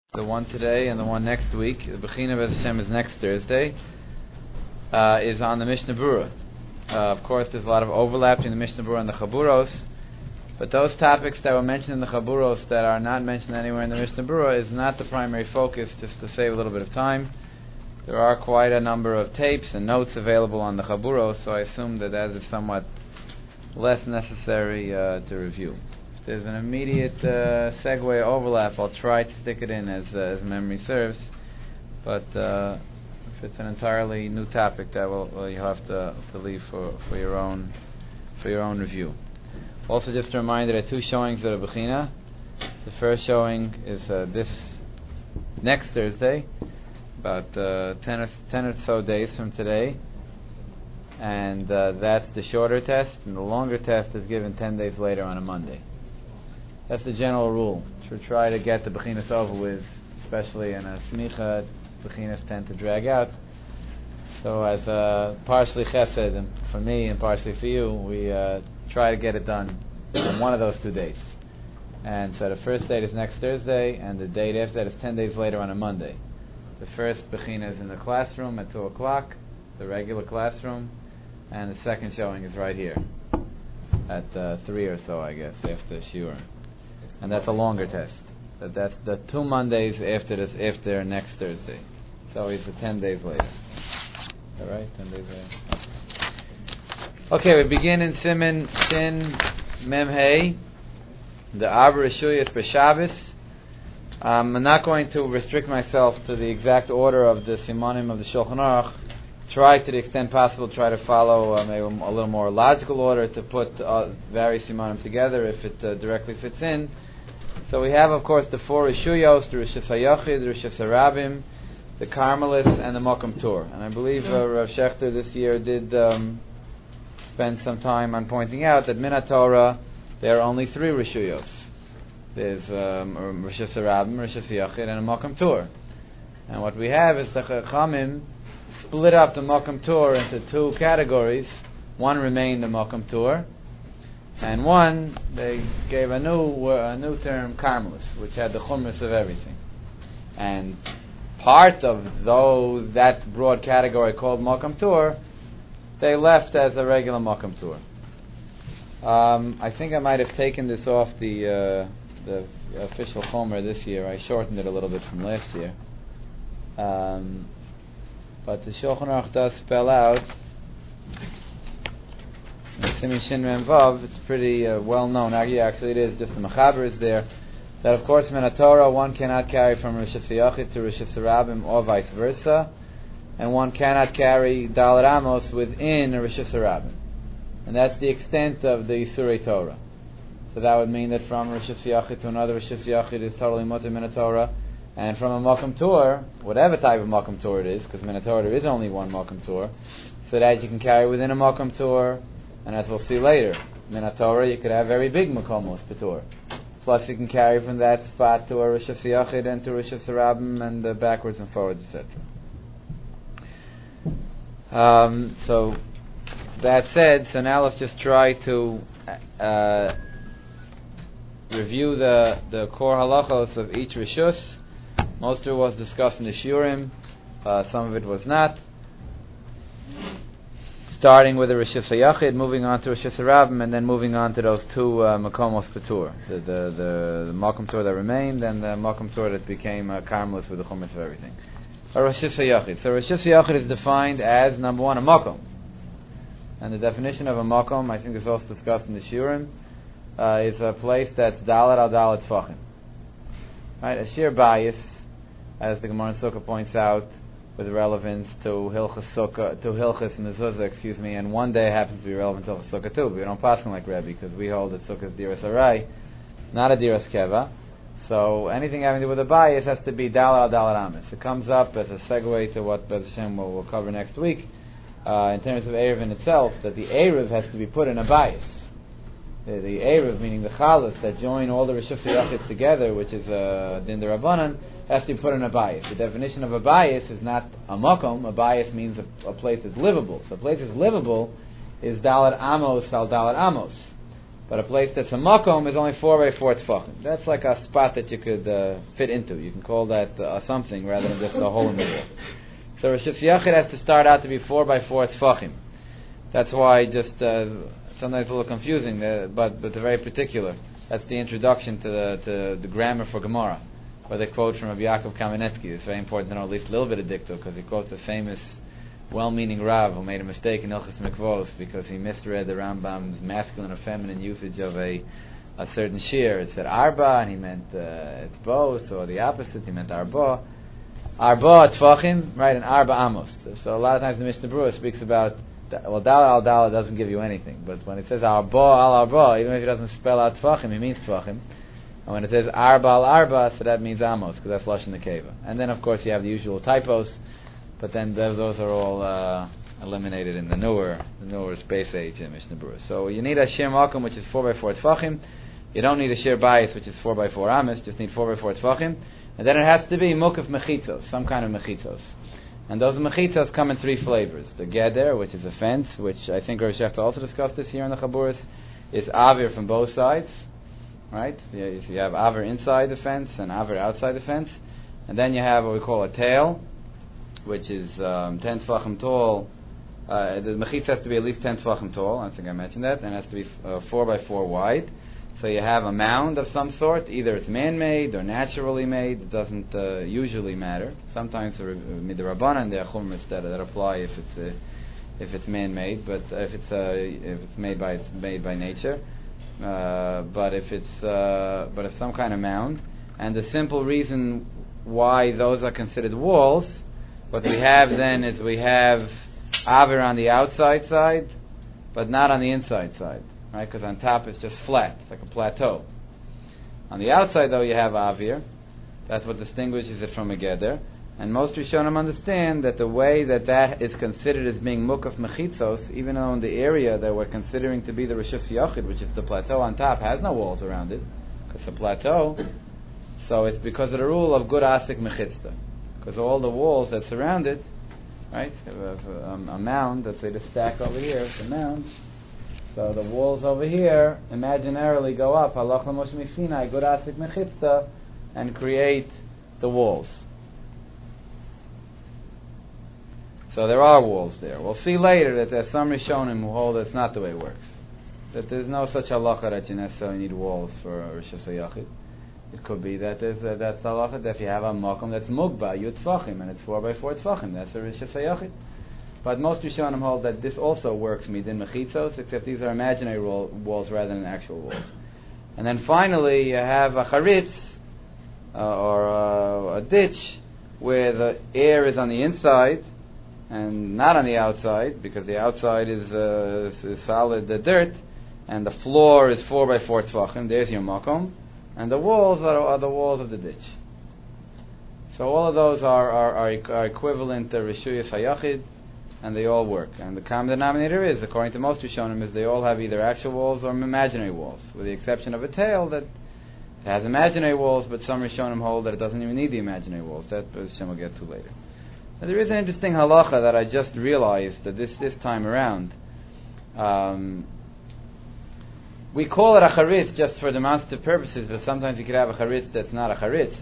The one today and the one next week, the Bechina B'ez Hashem is next Thursday, is on the Mishnah Berurah. Of course, there's a lot of overlap between the Mishnah Berurah and the Chaburos, but those topics that were mentioned in the Chaburos that are not mentioned anywhere in the Mishnah Berurah is not the primary focus, just to save a little bit of time. There are quite a number of tapes and notes available on the Chaburos, so I assume that is somewhat less necessary to review. If there's an immediate segue overlap, I'll try to stick it in as memory serves. But if it's an entirely new topic, that you'll have to leave for your own review. Also, just a reminder, there are two showings of the Bechina. The first showing is this next Thursday, about 10 or so days from today, and that's the shorter test, and the longer test is given 10 days later on a Monday. That's the general rule. Should try to get the Bechinas over with, especially in a Smicha. Bechinas tend to drag out. So as partially chesed and for me and partially for you, we try to get it done on one of those 2 days. And so the first date is next Thursday, and the date after that is 10 days later on a Monday. The first Bechina is in the classroom at 2 o'clock, the regular classroom, and the second showing is right here at 3 or so, I guess, after Shiur. And that's a longer test. That's the 2 Mondays after next Thursday. So it's 10 days later. All right, 10 days later. Okay, we begin in Siman Shin Mem Hey, the Arba Rishuyas B'Shabbos. I'm not going to restrict myself to the exact order of the Simanim of the Shulchan Aruch. Try to the extent possible, try to follow maybe a little more logical order to put various Simanim together if it directly fits in. So we have, of course, the 4 Rishuyos, the Rishus HaYachid, the Rishus HaRabim, the Carmelists, and the Mokum Tur. And I believe Rav Shechter this year did spend some time on pointing out that Min HaTorah, there are only 3 Rishuyos. There's Rishus HaRabim, Rishus HaYachid, and a Mokum Tur. And what we have is the Chachamim split up the Mokum Tur into 2 categories. One remained the Mokum Tur, and one, they gave a new term, Carmelis, which had the chumras of everything. And part of that broad category called Mokum Tur, they left as a regular Mokum Tur. I think I might have taken this off the official chomer this year. I shortened it a little bit from last year. But the Shulchan Aruch does spell out, Siman Shin Mem Vav, it's pretty well known. Actually, it is just the Mechaber is there. That of course, Min HaTorah, one cannot carry from Rishus HaYachid to Rishus HaRabim or vice versa, and one cannot carry Dalet Amos within a Rishus HaRabim, and that's the extent of the Isurei Torah. So that would mean that from Rishus HaYachid to another Rishus HaYachid is totally mutter Min HaTorah, and from a Mokum Tur, whatever type of Mokum Tur it is, because Min HaTorah there is only one Mokum Tur, so that you can carry within a Mokum Tur. And as we'll see later, Min HaTorah, you could have very big Makomos B'Tur. Plus you can carry from that spot to a Rishus HaYachid and to Rishus HaRabim and backwards and forwards, etc. So that said, so now let's just try to review the core halachos of each Rishus. Most of it was discussed in the Shiurim, some of it was not. Starting with the Rishus HaYachid, moving on to Rishus HaRabim, and then moving on to those 2 Makomos B'Tur, the Mokum Tur that remained, and the Mokum Tur that became Carmelis with the Chumash of everything. Rishus HaYachid. So Rishus HaYachid is defined as, number 1, a Mokum. And the definition of a Mokum, I think is also discussed in the Shiurim, is a place that's Dalet al Dalet Tfachim. Right, a sheer bias, as the Gemara in Sukkah points out, with relevance to Hilchas and the Zuzah, and one day happens to be relevant to Hilchas Sukkah too. But we don't pass like Rebbe because we hold that Sukkah is Diras Arai, not a Diras Keva. So anything having to do with a bias has to be Dalet al Dalet Amis. It comes up as a segue to what B'ez Hashem will cover next week in terms of Erev in itself, that the Erev has to be put in a bias. The Erev, meaning the Chalas that join all the Rishus HaYachid together, which is Din D'Rabbanan, has to be put in a bias. The definition of a bias is not a makom. A bias means a place is livable. So a place is livable is Dalet Amos al Dalet Amos. But a place that's a makom is only 4 by 4 tefachim. That's like a spot that you could fit into. You can call that something rather than just a hole in the wall. So Rosh Yachid has to start out to be 4 by 4 tefachim. That's why just sometimes it's a little confusing, but they're very particular. That's the introduction to the grammar for Gemara, where they quote from Rabbi Yaakov Kamenetsky. It's very important to know at least a little bit of dikto, because he quotes a famous, well-meaning Rav who made a mistake in Ilchos Mikvos because he misread the Rambam's masculine or feminine usage of a certain shear. It said arba, and he meant it's both, or the opposite. He meant arba. Arba tefachim, right, and arba amos. So a lot of times the Mishnah Berurah speaks about, well, dala al dala doesn't give you anything, but when it says arba al arba, even if it doesn't spell out tefachim, it means tefachim. And when it says arba al arba, so that means amos, because that's lashon nekeva. And then of course you have the usual typos, but then those are all eliminated in the newer space age in Mishnah Berurah. So you need a shir makom, which is 4 by 4 tefachim. You don't need a shir bayis, which is 4 by 4 amos. Just need 4 by 4 tefachim. And then it has to be mukaf mechitzos, some kind of mechitzos. And those mechitzos come in 3 flavors. The geder, which is a fence, which I think Rosh Hashanah also discussed this year in the Chaburas, is avir from both sides, right? So you have avir inside the fence and avir outside the fence. And then you have what we call a tail, which is 10 tefachim tall. The mechitz has to be at least 10 tefachim tall. I think I mentioned that. And it has to be 4 by 4 wide. So you have a mound of some sort. Either it's man-made or naturally made. It doesn't usually matter. Sometimes the Rabbanan and the Achum that apply if it's man-made, but if it's made by nature. But if it's some kind of mound, and the simple reason why those are considered walls, what we have then is we have avir on the outside side, but not on the inside side. Right, because on top it's just flat, it's like a plateau. On the outside, though, you have avir. That's what distinguishes it from a geder. And most Rishonim understand that the way that is considered as being mukaf mechitzos, even though in the area that we're considering to be the Rishus Yachid, which is the plateau on top, has no walls around it, because it's a plateau. So it's because of the rule of good asik mechitzta, because all the walls that surround it, right, a mound. Let's say the stack over here is a mound. So the walls over here imaginarily go up, halach l'Moshe Sinai, good asik mechitzta, and create the walls. So there are walls there. We'll see later that there's some Rishonim who hold that's not the way it works. That there's no such halacha that you necessarily need walls for a Rishus HaYachid. It could be that that's the halacha that if you have a makom that's mugba, you tefachim, and it's 4 by 4 tefachim, that's a Rishus HaYachid. But most Rishonim hold that this also works midin mechitzos, except these are imaginary walls rather than actual walls. And then finally, you have a charitz, or a ditch, where the air is on the inside and not on the outside, because the outside is solid dirt, and the floor is 4 by 4 tefachim. There's your makom, and the walls are the walls of the ditch. So all of those are equivalent to Rishuyas HaYachid, and they all work. And the common denominator is, according to most Rishonim, is they all have either actual walls or imaginary walls, with the exception of a tail that has imaginary walls, but some Rishonim hold that it doesn't even need the imaginary walls. That Hashem will get to later. Now, there is an interesting halacha that I just realized that this time around. We call it a charitz just for demonstrative purposes, but sometimes you could have a charitz that's not a charitz.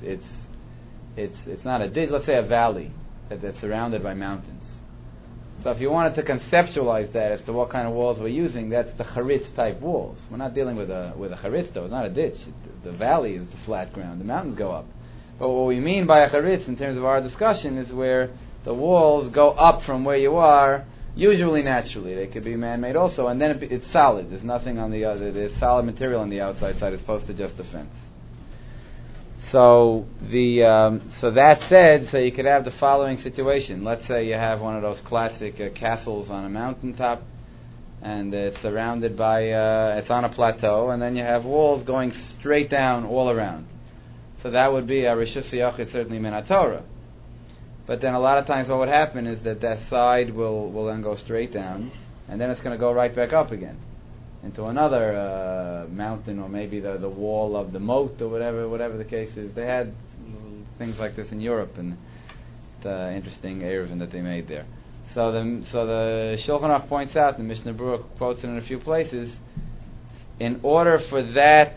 It's not a ditch. Let's say a valley that's surrounded by mountains. So if you wanted to conceptualize that as to what kind of walls we're using, that's the charitz type walls. We're not dealing with a charitz though. It's not a ditch. The valley is the flat ground. The mountains go up. But what we mean by a charitz in terms of our discussion is where the walls go up from where you are, usually naturally. They could be man-made also, and then it's solid. There's nothing on the other. There's solid material on the outside side as opposed to just the fence. So so that said, so you could have the following situation. Let's say you have one of those classic castles on a mountaintop, and it's surrounded by it's on a plateau, and then you have walls going straight down all around. So that would be a Rishus HaYachid, certainly min HaTorah. But then a lot of times what would happen is that side will then go straight down, and then it's going to go right back up again into another mountain, or maybe the wall of the moat, or whatever the case is. They had things like this in Europe, and the interesting eruvin that they made there. So the Shulchan Aruch points out, the Mishnah Berurah quotes it in a few places, in order for that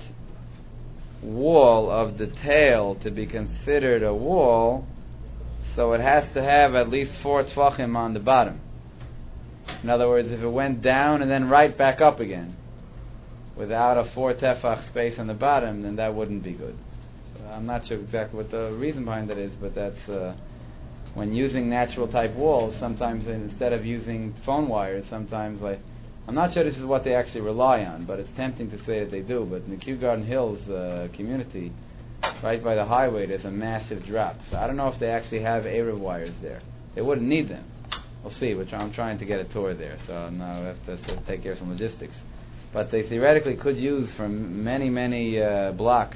wall of the tail to be considered a wall, so it has to have at least 4 tefachim on the bottom. In other words, if it went down and then right back up again, without a 4 tefach space on the bottom, then that wouldn't be good. I'm not sure exactly what the reason behind that is, but that's when using natural type walls, sometimes instead of using phone wires, sometimes I'm not sure this is what they actually rely on, but it's tempting to say that they do. But in the Kew Garden Hills community, right by the highway, there's a massive drop. So I don't know if they actually have Erev wires there. They wouldn't need them. We'll see. I'm trying to get a tour there, so now I have to take care of some logistics. But they theoretically could use for many, many blocks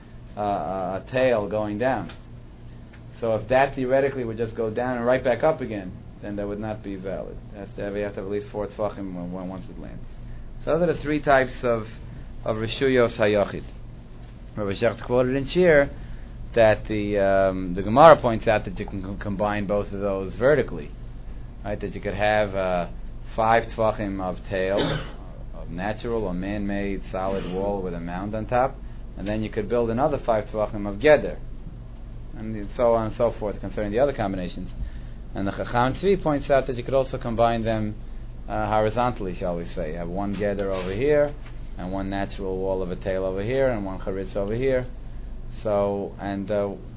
a tail going down. So if that theoretically would just go down and right back up again, then that would not be valid. We have to have at least 4 tefachim once it lands. So those are the 3 types of Rishuyos HaYachid. Rabbi Shecht quoted in Shir that the Gemara points out that you can combine both of those vertically, right? That you could have 5 tefachim of tail, of natural or man-made solid wall with a mound on top, and then you could build another 5 tefachim of geder, and so on and so forth concerning the other combinations. And the Chacham Tzvi points out that you could also combine them horizontally, shall we say. You have one geder over here, and one natural wall of a tail over here, and one charitz over here. So, and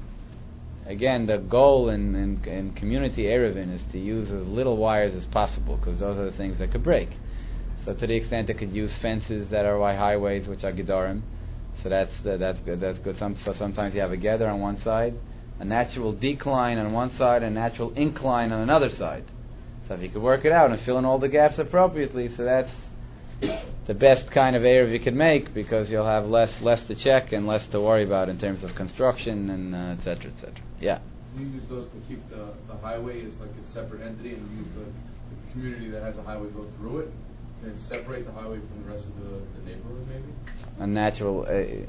again, the goal in community Erevin is to use as little wires as possible, because those are the things that could break. So to the extent they could use fences that are by highways, which are gedarim, so that's good. So sometimes you have a geder on one side, a natural decline on one side, and a natural incline on another side. So if you could work it out and fill in all the gaps appropriately, so that's the best kind of Erev you could make, because you'll have less to check and less to worry about in terms of construction and et cetera, et cetera. Yeah. You use those to keep the highway as like a separate entity, and use the community that has a highway go through it, and separate the highway from the rest of the neighborhood, maybe? A natural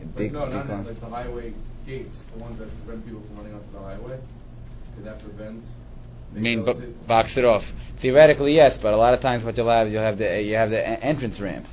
not like the highway gates, the ones that prevent people from running onto the highway. Could that prevent? You mean box it off? Theoretically, yes, but a lot of times what you'll have the entrance ramps,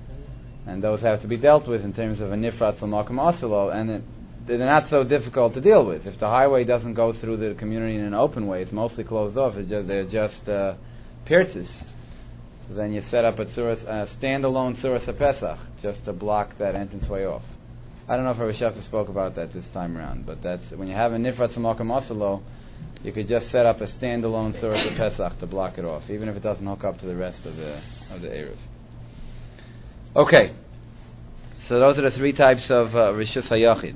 and those have to be dealt with in terms of a nifrat l'makom asilo, and they're not so difficult to deal with. If the highway doesn't go through the community in an open way, it's mostly closed off. They're just pirtis. So then you set up a standalone Tzuras HaPesach just to block that entranceway off. I don't know if Rabbi Sheffer spoke about that this time around, but that's when you have a nifrat l'makom asilo, you could just set up a standalone Tzuras HaPesach to block it off, even if it doesn't hook up to the rest of the Erev. Okay, so those are the 3 types of Rishus HaYachid.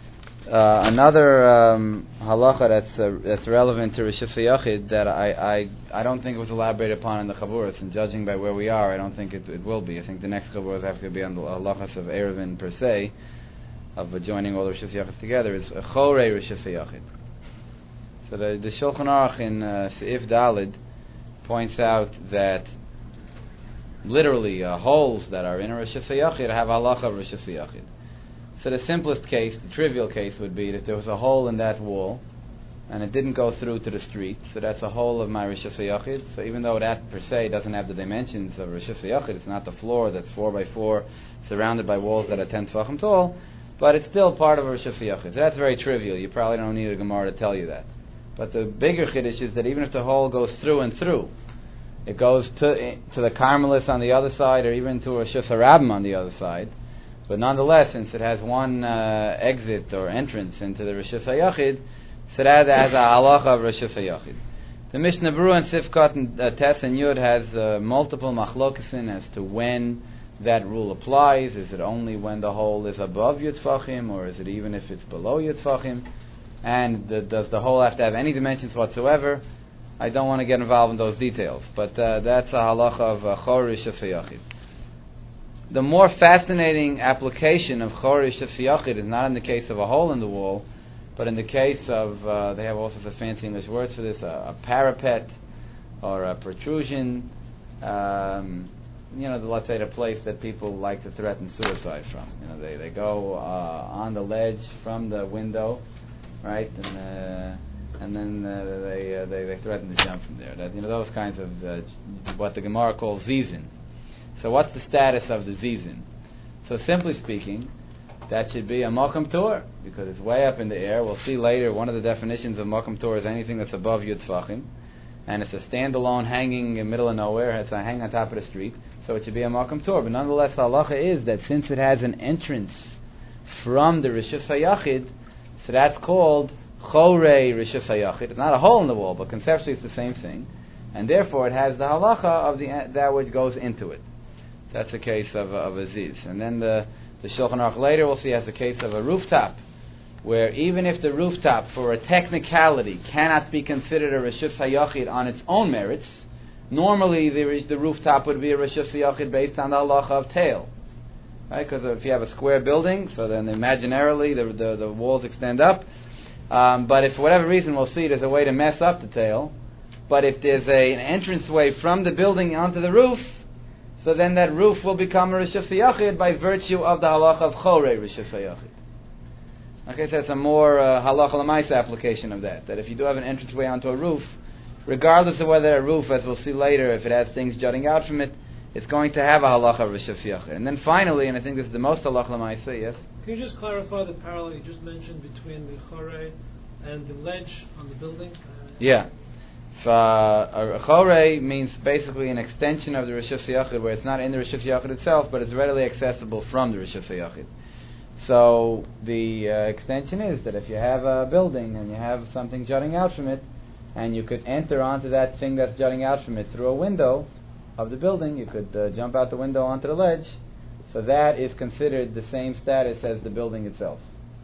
Another halacha that's relevant to Rishus HaYachid that I don't think it was elaborated upon in the Chaburas, and judging by where we are, I don't think it will be. I think the next Chaburas have to be on the halachas of Erevin per se, of joining all the Rishus HaYachid together, is Chorei Rishus HaYachid. So the Shulchan Aruch in Seif Dalid points out that literally holes that are in a Rishus HaYachid have halacha of Rishus HaYachid. So the simplest case, the trivial case, would be that there was a hole in that wall and it didn't go through to the street, so that's a hole of my Rishus HaYachid. So even though that per se doesn't have the dimensions of Rishus HaYachid, it's not the floor that's 4 by 4 surrounded by walls that are 10 tefachim tall, but it's still part of a Rishus HaYachid. So that's very trivial. You probably don't need a Gemara to tell you that. But the bigger chiddush is that even if the hole goes through and through, it goes to the Carmelis on the other side, or even to a Rishus HaRabbim on the other side, but nonetheless, since it has one exit or entrance into the Rishus HaYachid, so that has a halacha of Rishus HaYachid. The Mishnah Berurah and Sifkat and Tes and Yud has multiple machlokesin as to when that rule applies. Is it only when the hole is above Yud Tfachim, or is it even if it's below Yud Tfachim? And does the hole have to have any dimensions whatsoever? I don't want to get involved in those details, but that's a halacha of Chor Rishus HaYachid. The more fascinating application of Chor Rishus HaYachid is not in the case of a hole in the wall, but in the case of, they have all sorts of fancy English words for this, a parapet or a protrusion, let's say the place that people like to threaten suicide from. They go on the ledge from the window, right, and then they threaten to jump from there. Those kinds of what the Gemara calls zizin. So what's the status of the zizin? So simply speaking, that should be a Mokum Tur, because it's way up in the air. We'll see later, one of the definitions of Mokum Tur is anything that's above Yud Tfachim, and it's a standalone hanging in the middle of nowhere. It's a hang on top of the street, so it should be a Mokum Tur. But nonetheless, the halacha is that since it has an entrance from the Rishus HaYachid, so that's called Chorei Rishus HaYachid. It's not a hole in the wall, but conceptually it's the same thing, and therefore it has the halacha of that which goes into it. That's the case of Aziz. And then the Shulchan Aruch later we'll see has the case of a rooftop, where even if the rooftop, for a technicality, cannot be considered a Rishus HaYachid on its own merits, normally the rooftop would be a Rishus HaYachid based on the halacha of tail. Right? Because if you have a square building, so then imaginarily the walls extend up. But if for whatever reason, we'll see there's a way to mess up the tail. But if there's an entranceway from the building onto the roof, so then that roof will become a Rishus HaYachid by virtue of the halacha of Chorei Rishus HaYachid. Okay, so it's a more halacha l'maisa application of that. That if you do have an entranceway onto a roof, regardless of whether that roof, as we'll see later, if it has things jutting out from it, it's going to have a halacha of Rishus HaYachid. And then finally, and I think this is the most halacha l'maisa, yes? Can you just clarify the parallel you just mentioned between the Chorei and the ledge on the building? Yeah. A Chorei means basically an extension of the Rishus HaYachid, where it's not in the Rishus HaYachid itself, but it's readily accessible from the Rishus HaYachid. So the extension is that if you have a building and you have something jutting out from it, and you could enter onto that thing that's jutting out from it through a window of the building, you could jump out the window onto the ledge, so that is considered the same status as the building itself.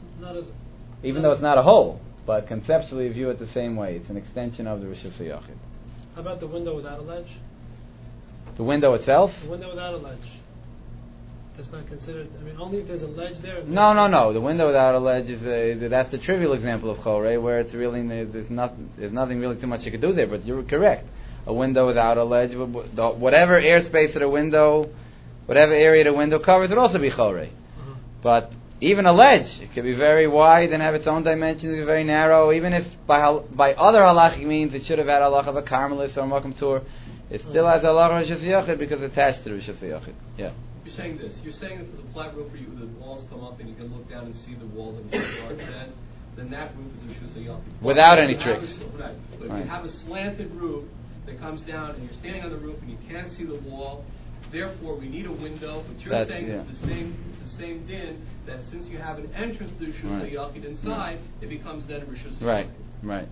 Even though it's not a hole. But conceptually view it the same way. It's an extension of the Rishus HaYachid. How about the window without a ledge? The window itself? The window without a ledge. That's not considered. I mean, only if there's a ledge there. No. The window without a ledge that's the trivial example of Chorei, where it's really there's nothing really too much you could do there. But you're correct. A window without a ledge, whatever airspace of the window, whatever area the window covers, would also be Chorei. But even a ledge, it could be very wide and have its own dimensions, be very narrow. Even if by other halachic means it should have had halacha of a Carmelis or a Mokum Tur, it still has halacha of Rishus HaYachid because it's attached to Rishus HaYachid. Yeah. You're saying this. You're saying if there's a flat roof where the walls come up and you can look down and see the walls of the yard says, then that roof is a Rishus HaYachid. Without any tricks. Right. But if you have a slanted roof that comes down and you're standing on the roof and you can't see the wall, therefore we need a window. But you're saying it's the same din, that since you have an entrance to the Rishus HaYachid inside, it becomes then a Rishus HaYachid. Right.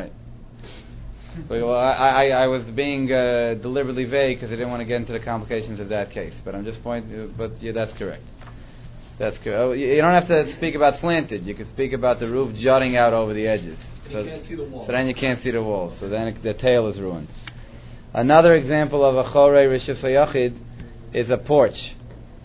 Well, I was being deliberately vague because I didn't want to get into the complications of that case. But I'm just pointing. But yeah, that's correct. That's correct. Oh, you don't have to speak about slanted. You can speak about the roof jutting out over the edges. So you can't see the wall. So then you can't see the wall. So then the tail is ruined. Another example of a Chorei Rishus HaYachid is a porch.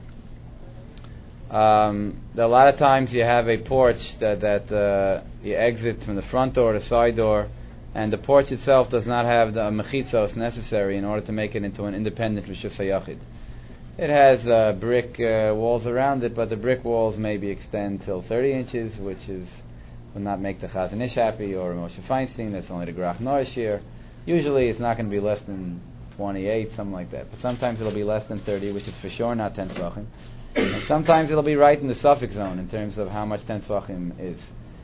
A lot of times you have a porch that you exit from the front door or the side door, and the porch itself does not have the mechitzos necessary in order to make it into an independent Rishus HaYachid. It has brick walls around it, but the brick walls maybe extend till 30 inches, which will not make the Chazon Ish happy or Moshe Feinstein. That's only the Grach Norish here. Usually it's not going to be less than 28, something like that. But sometimes it'll be less than 30, which is for sure not 10 Tvachim. And sometimes it'll be right in the suffix zone in terms of how much 10 Tvachim is.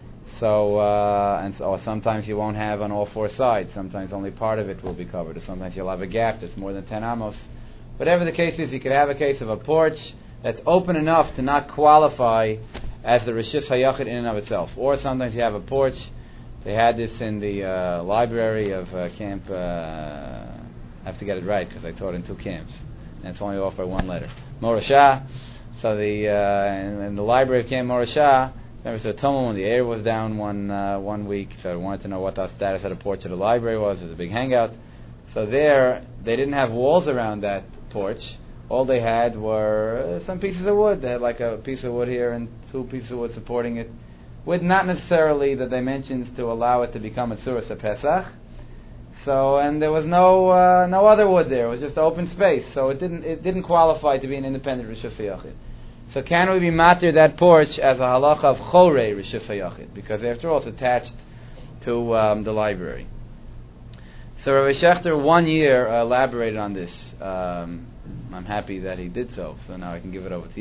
Or sometimes you won't have on all four sides. Sometimes only part of it will be covered. Or sometimes you'll have a gap that's more than 10 amos. Whatever the case is, you could have a case of a porch that's open enough to not qualify as the Rishus HaYachid in and of itself. Or sometimes you have a porch. They had this in the library of camp. I have to get it right because I taught in 2 camps. And it's only off by 1 letter. Morashah. So in the library of Camp Morashah, remember, so Tumul, when the air was down one week, so I wanted to know what the status of the porch of the library was. It was a big hangout. So there, they didn't have walls around that porch. All they had were some pieces of wood. They had like a piece of wood here and 2 pieces of wood supporting it, with not necessarily the dimensions to allow it to become a Tzuras HaPesach. So, and there was no other wood there. It was just open space. So it didn't qualify to be an independent Rishus HaYachid. So can we be matir that porch as a halacha of Chorei Rishus HaYachid? Because after all, it's attached to the library. So Rabbi Shechter 1 year elaborated on this. I'm happy that he did so. So now I can give it over to you.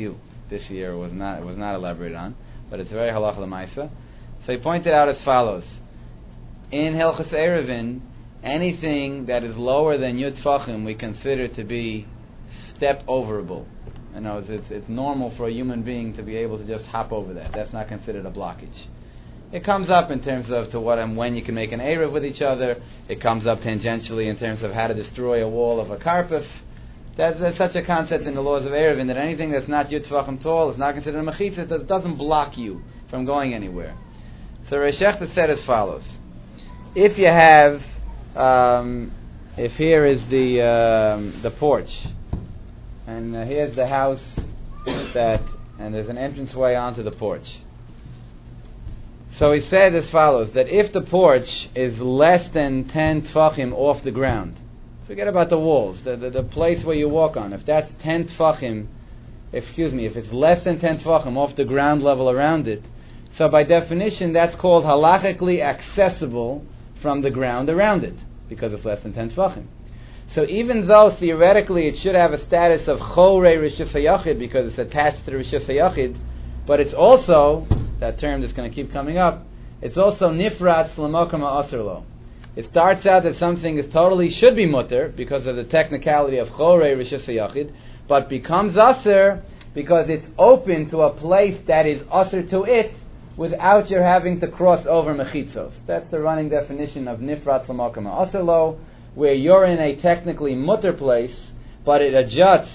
this year was not elaborated on, but it's very halacha l'maisa. So he pointed out as follows: in Hilchos Eruvin, anything that is lower than Yud Tfachim we consider to be step overable. You know, it's normal for a human being to be able to just hop over that. That's not considered a blockage. It comes up in terms of to what and when you can make an Erev with each other. It comes up tangentially in terms of how to destroy a wall of a karpef. There's such a concept in the laws of Eruvin that anything that's not Yud Tfachim tall is not considered a mechitza. It doesn't block you from going anywhere. So Reish Shechta said as follows: if you have, if here is the porch, and here's the house and there's an entranceway onto the porch. So he said as follows, that if the porch is less than 10 tfachim off the ground, forget about the walls, the place where you walk on, if that's 10 tfachim, if it's less than 10 tfachim off the ground level around it, so by definition that's called halachically accessible from the ground around it, because it's less than 10 tfachim. So even though theoretically it should have a status of chorei rishus hayachid because it's attached to the rishus hayachid, but it's also, that term that's going to keep coming up, it's also nifratz l'mokum ha'asr lo. It starts out that something is totally should be mutter because of the technicality of chorei rishus hayachid, but becomes asr because it's open to a place that is asr to it without your having to cross over mechitzos. That's the running definition of nifratz l'mokum ha'asr lo, where you're in a technically mutter place, but it adjoins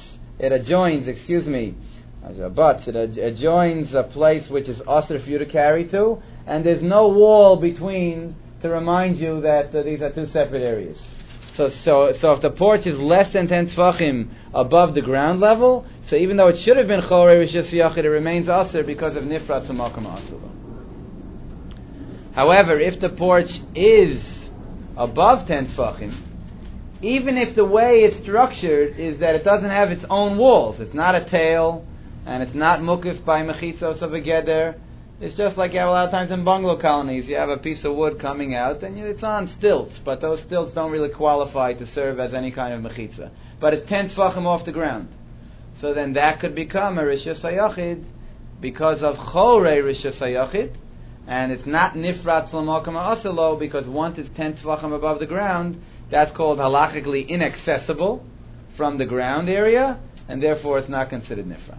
a place which is asr for you to carry to, and there's no wall between to remind you that these are two separate areas. So if the porch is less than 10 tfachim above the ground level, so even though it should have been chorei rishus hayachid, it remains asr because of nifratz l'mokum ha'asr lo. However, if the porch is above 10 tfachim, even if the way it's structured is that it doesn't have its own walls, it's not a tail, and it's not mukif by mechitzos of a geder, it's just like you have a lot of times in bungalow colonies, you have a piece of wood coming out, and it's on stilts, but those stilts don't really qualify to serve as any kind of mechitza. But it's 10 tfachim off the ground. So then that could become a rishus hayachid because of chorei rishus hayachid, and it's not nifratz l'mokum ha'asr lo because once it's 10 tfachim above the ground, that's called halachically inaccessible from the ground area, and therefore it's not considered nifratz.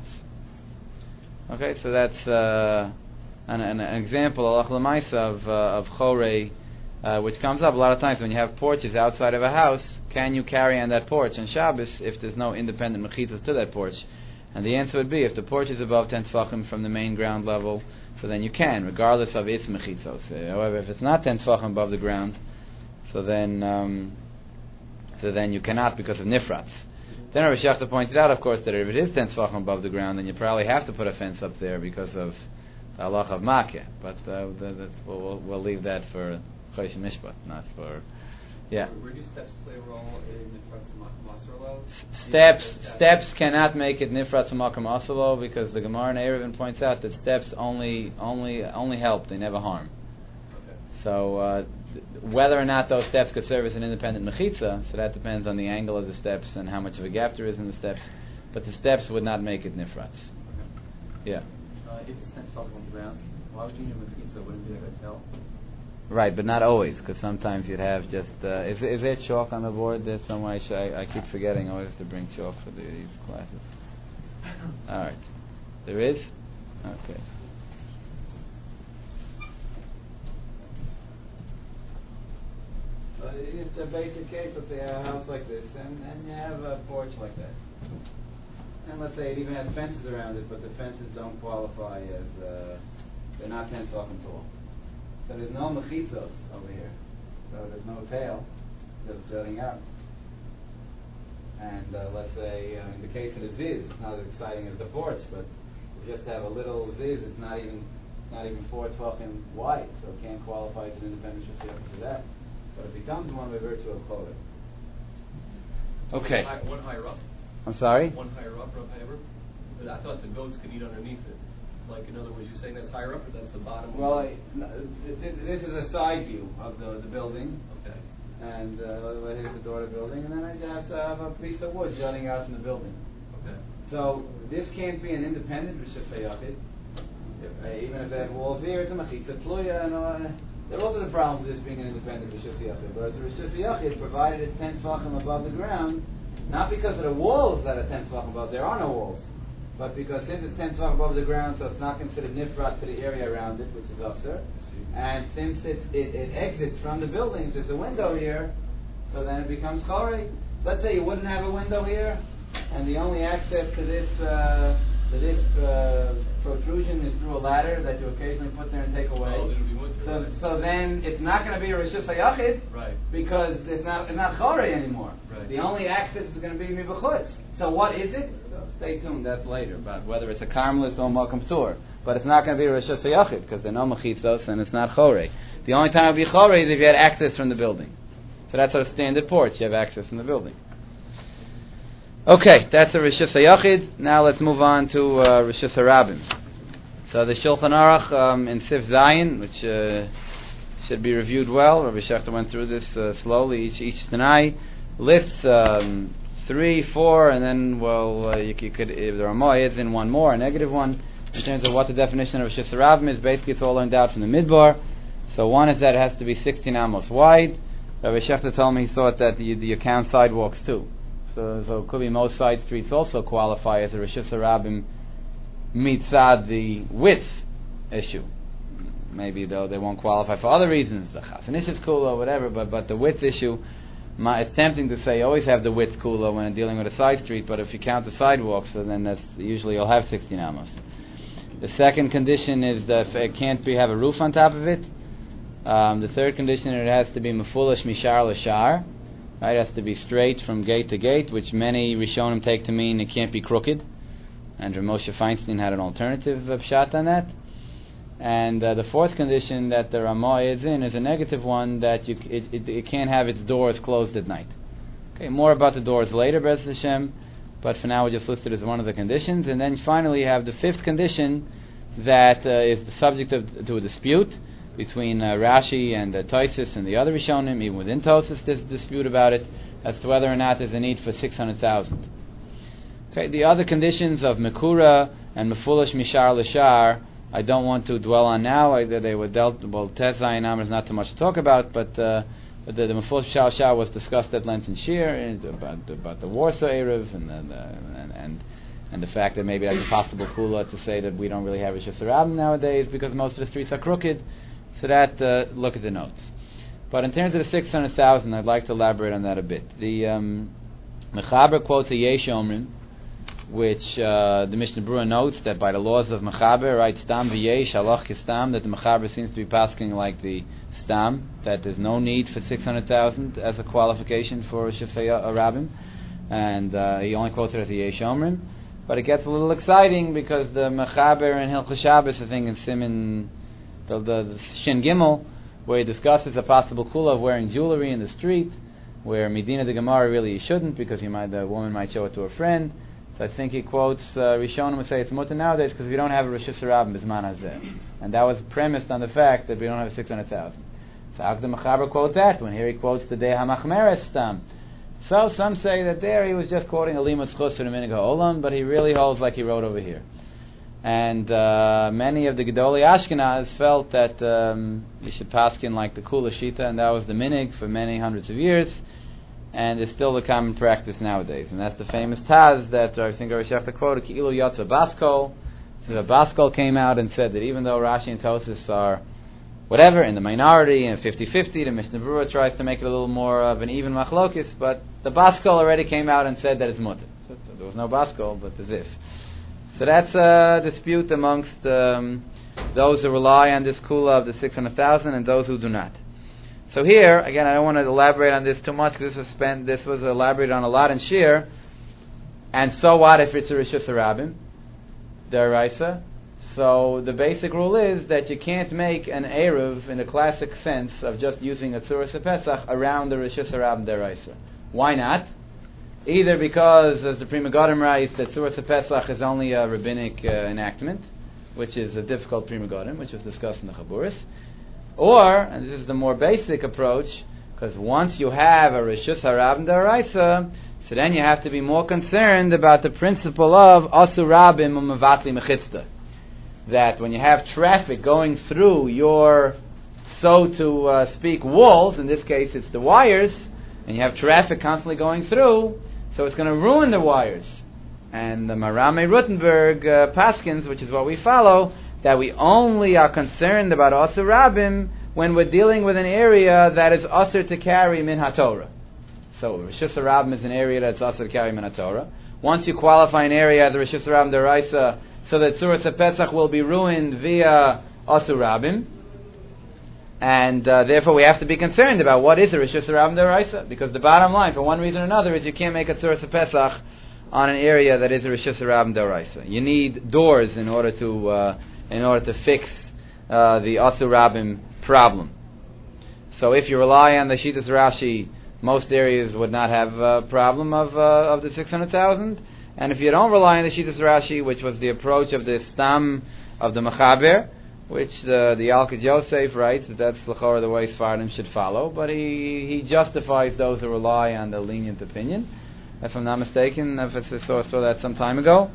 Okay, so that's an example, halacha l'maisa, of chorei, which comes up a lot of times when you have porches outside of a house. Can you carry on that porch on Shabbos if there's no independent mechitzos to that porch? And the answer would be, if the porch is above 10 tfachim from the main ground level, so then you can, regardless of its mechitzos. However, if it's not 10 tfachim above the ground, so then you cannot because of nifratz. Then Rav Shachta pointed out, of course, that if it is 10 tfachim above the ground, then you probably have to put a fence up there because of the halacha of makeh. But we'll leave that for Chosh Mishpat, not for... Yeah. Where do steps play a role in nifratz l'mokum ha'asr lo? Steps cannot make it nifratz l'mokum ha'asr lo because the Gemara in Eruvin points out that steps only help, they never harm. Okay. So whether or not those steps could serve as an independent mechitza, so that depends on the angle of the steps and how much of a gap there is in the steps. But the steps would not make it nifratz. Okay. Yeah. If it's 10 tfachim on the ground, why would you need a mechitza? Wouldn't it be like a tail? Right, but not always, because sometimes you'd have just... is there chalk on the board? There's some way I keep forgetting I always have to bring chalk for these classes. All right. There is? Okay. It's a basic case of a house like this, and you have a porch like that. And let's say it even has fences around it, but the fences don't qualify as... they're not 10 tfachim tall. So there's no mechitzos over here. So there's no tail, just jutting out. And let's say, in the case of the ziz, it's not as exciting as the porch, but you just have a little ziz, it's not even 4 tfachim wide, so it can't qualify as an independent shusiyah for that. But it becomes one by virtue of chorei. Okay. One higher up. I'm sorry? One higher up, Rav Haber? But I thought the goats could eat underneath it. Like, in other words, you're saying that's higher up, or that's the bottom? Well, this is a side view of the building. Okay. And here's the door of the building, and then I have to have a piece of wood jutting out from the building. Okay. So this can't be an independent Rishus HaYachid. Even if they have walls here, it's a Mechitza Tluya, and there are also the problems with this being an independent Rishus HaYachid. But it's a Rishus HaYachid, provided it's 10 Tvachim above the ground, not because of the walls that are 10 Tvachim above, there are no walls, but because since it's 10 Tvachim above the ground, so it's not considered Nifrat to the area around it, which is Afsar. And since it exits from the buildings, there's a window here, so then it becomes Chorei. Let's say you wouldn't have a window here, and the only access to this protrusion is through a ladder that you occasionally put there and take away. So then it's not going to be a Rishus HaYachid, right? Because it's not Chorei anymore. Right. The only access is going to be Mibachutz. So what is it? Stay tuned. That's later about whether it's a Carmelist or a Malkam Tur. But it's not going to be a Rishus HaYachid because there are no Mechitzos and it's not Chorei. The only time it would be Chorei is if you had access from the building. So that's our standard porch. You have access from the building. Okay, that's the Rishus HaYachid. Now let's move on to Rishus HaRabim. So the Shulchan Aruch in Sif Zayin, which should be reviewed well. Rabbi Shechter went through this slowly each Tanai. Lists 3, 4, and then you could if there are moeds in one more, a negative one. In terms of what the definition of Rishus HaRabim is, basically it's all learned out from the Midbar. So one is that it has to be 16 amos wide. Rabbi Shechter told me he thought that you count sidewalks too. So it could be most side streets also qualify as a Rishus HaRabim mitzad the width issue. Maybe though they won't qualify for other reasons, the Chafanish is cool or whatever, but the width issue, it's tempting to say you always have the width cooler when dealing with a side street, but if you count the sidewalks, so then that's usually you'll have 16 amos. The second condition is that it can't have a roof on top of it. The third condition, it has to be mefulish mishar l'shar. Right, it has to be straight from gate to gate, which many Rishonim take to mean it can't be crooked. And Moshe Feinstein had an alternative pshat on that. And the fourth condition that the Ramah is in is a negative one, that it can't have its doors closed at night. Okay, more about the doors later, B'ez Hashem, but for now we just listed as one of the conditions. And then finally you have the fifth condition that is the subject to a dispute between Rashi and Tosfos and the other Rishonim. Even within Tosfos there's a dispute about it as to whether or not there's a need for 600,000. Okay, the other conditions of Mekura and Mefulish Mishar L'Shar I don't want to dwell on now. They were dealt, Tezai and Amr is not so much to talk about, but the Mefulish Mishar L'Shar was discussed at Lent and Shir about the Warsaw Erev and the fact that maybe that's a possible kula to say that we don't really have a Rishus HaRabim nowadays because most of the streets are crooked. So that, look at the notes. But in terms of the 600,000, I'd like to elaborate on that a bit. The Mechaber quotes a Yesh Omrim, which the Mishnah Berurah notes that by the laws of Mechaber, right, Stam v'Yesh, Halach Kistam, that the Mechaber seems to be pasking like the Stam, that there's no need for 600,000 as a qualification for Rishus HaRabim, and he only quotes it as a Yesh Omrim. But it gets a little exciting because the Mechaber in Hilchos Shabbos, I think in Siman, the Shin Gimel, where he discusses a possible kula of wearing jewelry in the street, where Medina the Gemara really shouldn't because the woman might show it to a friend. So I think he quotes Rishonim would say it's mutter nowadays because we don't have a Rishus HaRabim Bizman Hazeh, and that was premised on the fact that we don't have 600,000. So how could the Mechaber quote that when here he quotes the Dei HaMachmeres Stam? So some say that there he was just quoting a Limud Schus for the Minig HaOlam, but he really holds like he wrote over here. And many of the Gedolei Ashkenaz felt that we should paskin like the Kula Shita, and that was the minig for many hundreds of years, and it's still the common practice nowadays. And that's the famous Taz that I think Rav Shechter quoted, Ki'ilu Yotza Baskol. So Baskol came out and said that even though Rashi and Tosfos are whatever, in the minority, and 50-50, the Mishnah Berurah tries to make it a little more of an even machlokis, but the Baskol already came out and said that it's mutter. So there was no Baskol, but as if. So that's a dispute amongst those who rely on this kula of the 600,000 and those who do not. So here, again, I don't want to elaborate on this too much because this was elaborated on a lot in Shir. And so what if it's a Rishus HaRabim, Deraisa? So the basic rule is that you can't make an Eruv in the classic sense of just using a Tzuras HaPesach around the Rishus HaRabim Deraisa. Why not? Either because, as the Pri Megadim writes, that Tzuras HaPesach is only a rabbinic enactment, which is a difficult Pri Megadim, which was discussed in the Chaburis. Or, and this is the more basic approach, because once you have a Rishus HaRabim Deraisa, So then you have to be more concerned about the principle of Asur Rabim U'Mevatli Mechitzta. That when you have traffic going through your, so to speak, walls, in this case it's the wires, and you have traffic constantly going through, so it's going to ruin the wires. And the Marame Rutenberg Paskins, which is what we follow, that we only are concerned about Asur Rabim when we're dealing with an area that is Asur to carry Min HaTorah. So Rishus HaRabim is an area that's Asur to carry Min HaTorah. Once you qualify an area as a Rishus HaRabim D'Oraisa, so that Tzuras HaPesach will be ruined via Asur Rabim, and therefore we have to be concerned about what is a Rishus HaRabim D'Oraisa, because the bottom line, for one reason or another, is you can't make a Tzuras HaPesach on an area that is a Rishus HaRabim D'Oraisa. You need doors in order to fix the Asur Rabim problem. So if you rely on the Shitas Rashi, most areas would not have a problem of the 600,000. And if you don't rely on the Shitas Rashi, which was the approach of the Stam of the Mechaber, which the Yalkut Yosef writes that that's l'chora the way Sfardim should follow, but he justifies those who rely on the lenient opinion. If I'm not mistaken, if I saw that some time ago.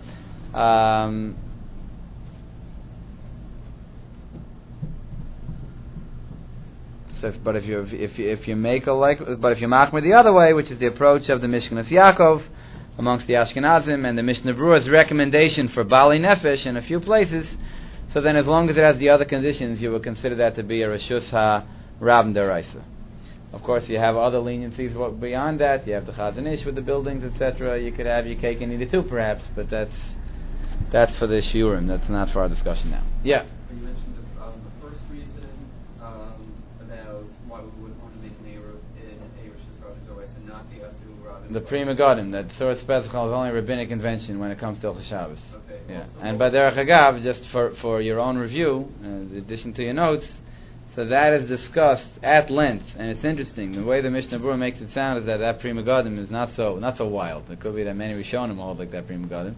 But if you machmer the other way, which is the approach of the Mishkanas Yaakov amongst the Ashkenazim and the Mishnah Brewer's recommendation for Bali Nefesh in a few places, so then as long as it has the other conditions, you would consider that to be a Rishus HaRabim D'Oraisa. Of course, you have other leniencies beyond that. You have the Chazon Ish with the buildings, etc. You could have your cake and eat it too, perhaps, but that's for the Shiurim. That's not for our discussion now. Yeah. You mentioned the first reason about why we wouldn't want to make an Rishus HaRabim D'Oraisa and not the Asur Rabim. The Pri Megadim, that Tzuras Pesach is only a rabbinic convention when it comes to Hilchos Shabbos. Okay. Yeah. And by Derech Hagav, just for your own review, in addition to your notes, so that is discussed at length, and it's interesting. The way the Mishnah Berurah makes it sound is that Pri Megadim is not so wild. It could be that many Rishonim hold like that Pri Megadim.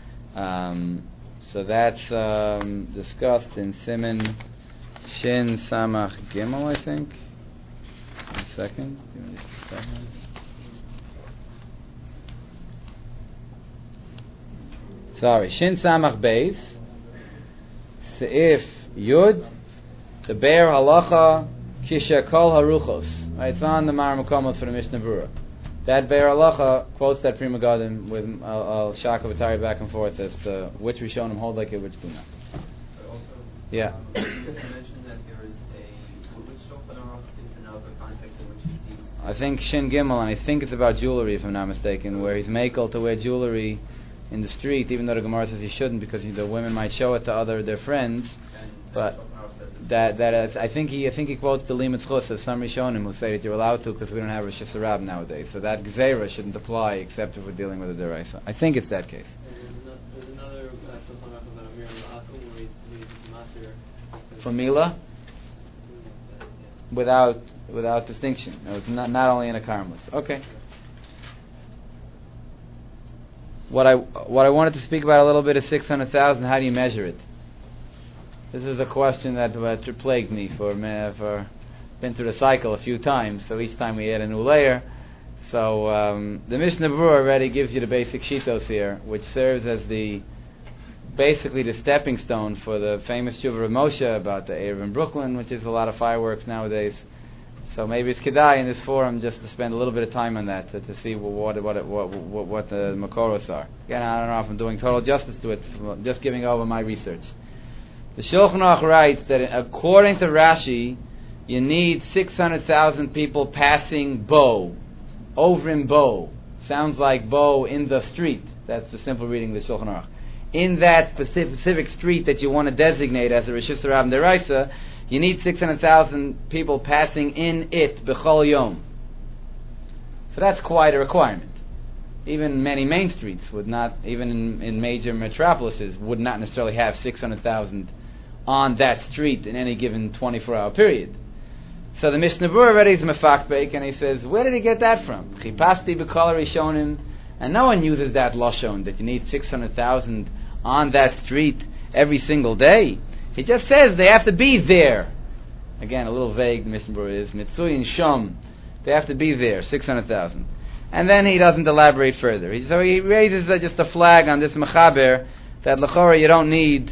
So that's discussed in Siman Shin Samach Gimel, I think. One second. Give me just a second. Sorry, Shin Samach Beis, Seif Yud, the Be'er Halacha Kisha Kol Haruchos. Right, it's on the Mar Makomos for the Mishnah Berurah. That Be'er Halacha quotes that Pri Megadim with Shaka V'tari back and forth as to which Rishonim hold like it, which do not. Yeah. You mentioned that there is which Shulchan Aruch is another context in which he seems. I think Shin Gimel, and I think it's about jewelry, if I'm not mistaken, where he's makel to wear jewelry in the street, even though the Gemara says he shouldn't, because the women might show it to their friends. But I think he quotes the Limit Chus of some Rishonim who say that you're allowed to because we don't have a Rishus HaRabim nowadays. So that Gzeira shouldn't apply except if we're dealing with a D'Oraisa. I think it's that case. There's another Shulchan Aruch about Amir al-Akum where he's For Mila? Without distinction. No, it's not only in a Karmelis. Okay. What I wanted to speak about a little bit is 600,000. How do you measure it? This is a question that plagued me for been through the cycle a few times. So each time we add a new layer. So the Mishnah Berurah already gives you the basic shitos here, which serves as basically the stepping stone for the famous Shuvah of Moshe about the Erev in Brooklyn, which is a lot of fireworks nowadays. So maybe it's kedai in this forum just to spend a little bit of time on that to see what the makoros are. Again, I don't know if I'm doing total justice to it, just giving over my research. The Shulchan Aruch writes that according to Rashi, you need 600,000 people passing Bo, over in Bo. Sounds like Bo in the street. That's the simple reading of the Shulchan Aruch. In that specific street that you want to designate as a Rishus HaRabim D'Oraisa, you need 600,000 people passing in it b'chol yom. So that's quite a requirement. Even many main streets would not, even in major metropolises, would not necessarily have 600,000 on that street in any given 24-hour period. So the Mishnah Berurah already is mefakbek, and he says, where did he get that from? Chipasti b'kol harishonim, and no one uses that lashon that you need 600,000 on that street every single day. He just says they have to be there. Again, a little vague, the Mishnah Berurah is. Mitzuyin Shom. They have to be there, 600,000. And then he doesn't elaborate further. So he raises just a flag on this mechaber that l'chora you don't need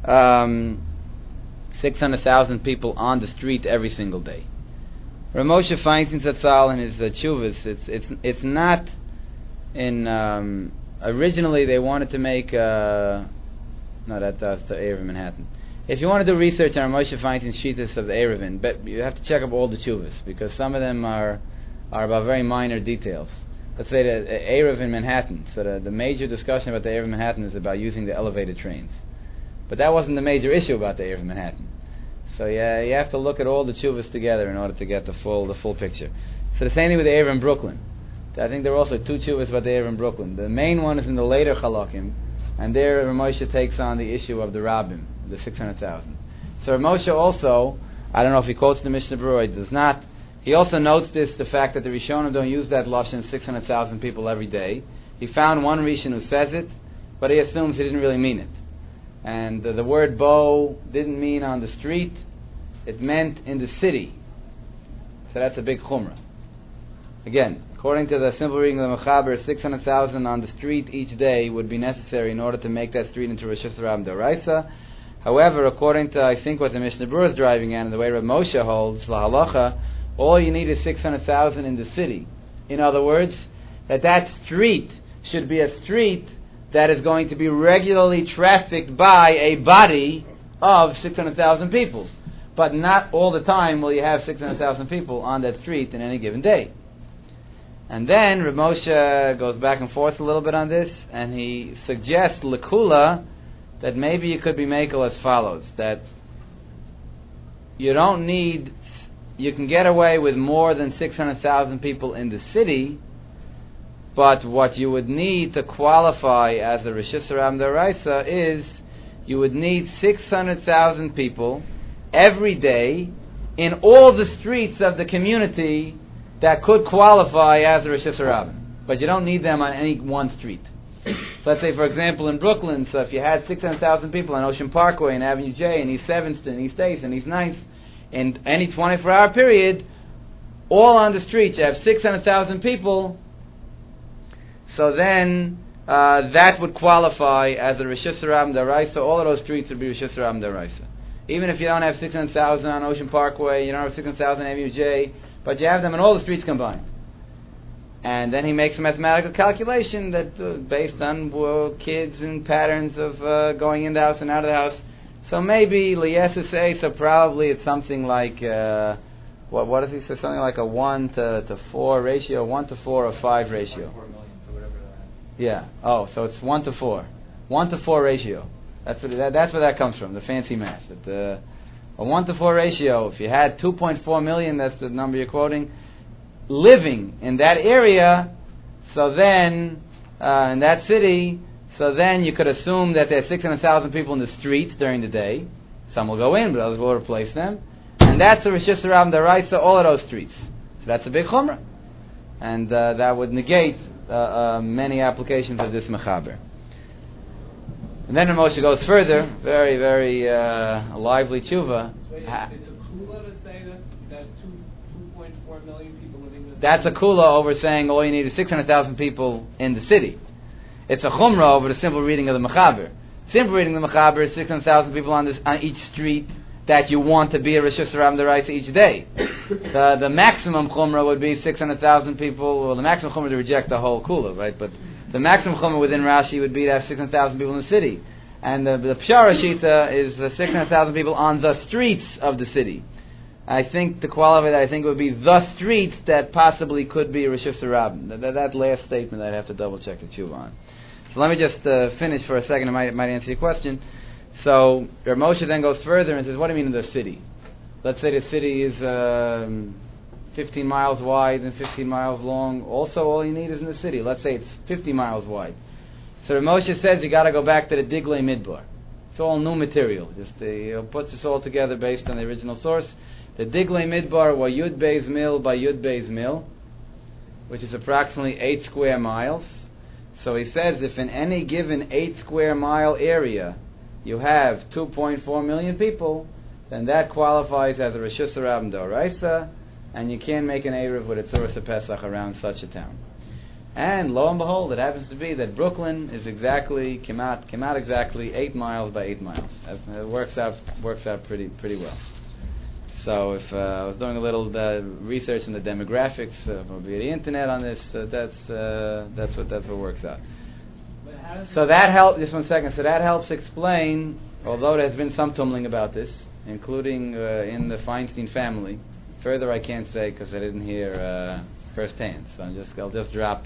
600,000 people on the street every single day. Rav Moshe Feinstein Zatzal in his Tshuvas, it's not in. Originally, they wanted to make. No, that's the Erev Manhattan. If you want to do research on Rav Moshe Feinstein's Shittas of the Erevin, but you have to check up all the Tshuvas because some of them are about very minor details. Let's say the Erev in Manhattan. So the major discussion about the Erev in Manhattan is about using the elevated trains. But that wasn't the major issue about the Erev in Manhattan. So yeah, you have to look at all the tshuvas together in order to get the full picture. So the same thing with the Erev in Brooklyn. I think there are also two tshuvas about the Erev in Brooklyn. The main one is in the later Chalakim, and there Rav Moshe takes on the issue of the Rabbim, the 600,000. So Rav Moshe also, I don't know if he quotes the Mishnah Berurah, he does not. He also notes the fact that the Rishonim don't use that lashon 600,000 people every day. He found one Rishon who says it, but he assumes he didn't really mean it. And the word bo didn't mean on the street, it meant in the city. So that's a big chumrah. Again, according to the simple reading of the Mechaber, 600,000 on the street each day would be necessary in order to make that street into Rosh Hashanah D'Oraisa. However, according to, I think, what the Mishnah Berurah is driving at, and the way Rav Moshe holds, la halacha, all you need is 600,000 in the city. In other words, that street should be a street that is going to be regularly trafficked by a body of 600,000 people. But not all the time will you have 600,000 people on that street in any given day. And then Rav Moshe goes back and forth a little bit on this, and he suggests l'kula that maybe you could be makel as follows: that you can get away with more than 600,000 people in the city, but what you would need to qualify as a Rosh Hashanah D'Oraisa is you would need 600,000 people every day in all the streets of the community that could qualify as a Rosh Hashanah. But you don't need them on any one street. Let's say, for example, in Brooklyn, so if you had 600,000 people on Ocean Parkway and Avenue J and East 7th and East 8th and East 9th, in any 24-hour period, all on the streets, you have 600,000 people, so then that would qualify as a Rosh Hashanah D'Oraisa. All of those streets would be Rosh Hashanah D'Oraisa. Even if you don't have 600,000 on Ocean Parkway, you don't have 600,000 on Avenue J, but you have them in all the streets combined. And then he makes a mathematical calculation that based on kids and patterns of going in the house and out of the house. So maybe L'YSSA, so probably it's something like, what does he say? Something like a 1 to 4 ratio, 1 to 4 or 5 ratio. 4 million, so whatever that. Yeah. Oh, so it's 1 to 4. 1 to 4 ratio. That's where that comes from, the fancy math. That, a 1 to 4 ratio, if you had 2.4 million, that's the number you're quoting, living in that area, so then, in that city, so then you could assume that there's 600,000 people in the streets during the day. Some will go in, but others will replace them. And that's the Rosh Hashanah D'Oraisa, all of those streets. So that's a big chumrah. And that would negate many applications of this mechaber. And then Moshe goes further, very, very lively tshuva. So it's a kula to say that 2.4 million people living in this That's a kula over saying all you need is 600,000 people in the city. It's a chumrah over the simple reading of the mechaber. Simple reading of the mechaber is 600,000 people on each street that you want to be a Rosh Hashanah D'Oraisa each day. The maximum chumrah would be 600,000 people. Well, the maximum chumrah to reject the whole kula, right? But the maximum chumrah within Rashi would be to have 600,000 people in the city. And the Pshara Shita is 600,000 people on the streets of the city. I think to qualify that, I think it would be the streets that possibly could be Rosh Hashanah. That last statement I'd have to double check the tshuva on. So let me just finish for a second. I might answer your question. So Rav Moshe then goes further and says, what do you mean in the city? Let's say the city is 15 miles wide and 15 miles long. Also, all you need is in the city. Let's say it's 50 miles wide. So Rav Moshe says you got to go back to the Diglei Midbar. It's all new material. Just he puts this all together based on the original source. The Diglei Midbar were Yud Beis Mil by Yud Beis Mil, which is approximately 8 square miles. So he says if in any given 8 square mile area you have 2.4 million people, then that qualifies as a Rosh Hashanah D'Oraisa, and you can't make an Erev with a Tzuras Pesach around such a town. And lo and behold, it happens to be that Brooklyn is came out exactly 8 miles by 8 miles. It works out pretty well. So if I was doing a little research in the demographics via the internet on this, that's what works out. So that helps. Just 1 second. So that helps explain, although there has been some tumbling about this, including in the Feinstein family. Further, I can't say because I didn't hear firsthand. So I'll just drop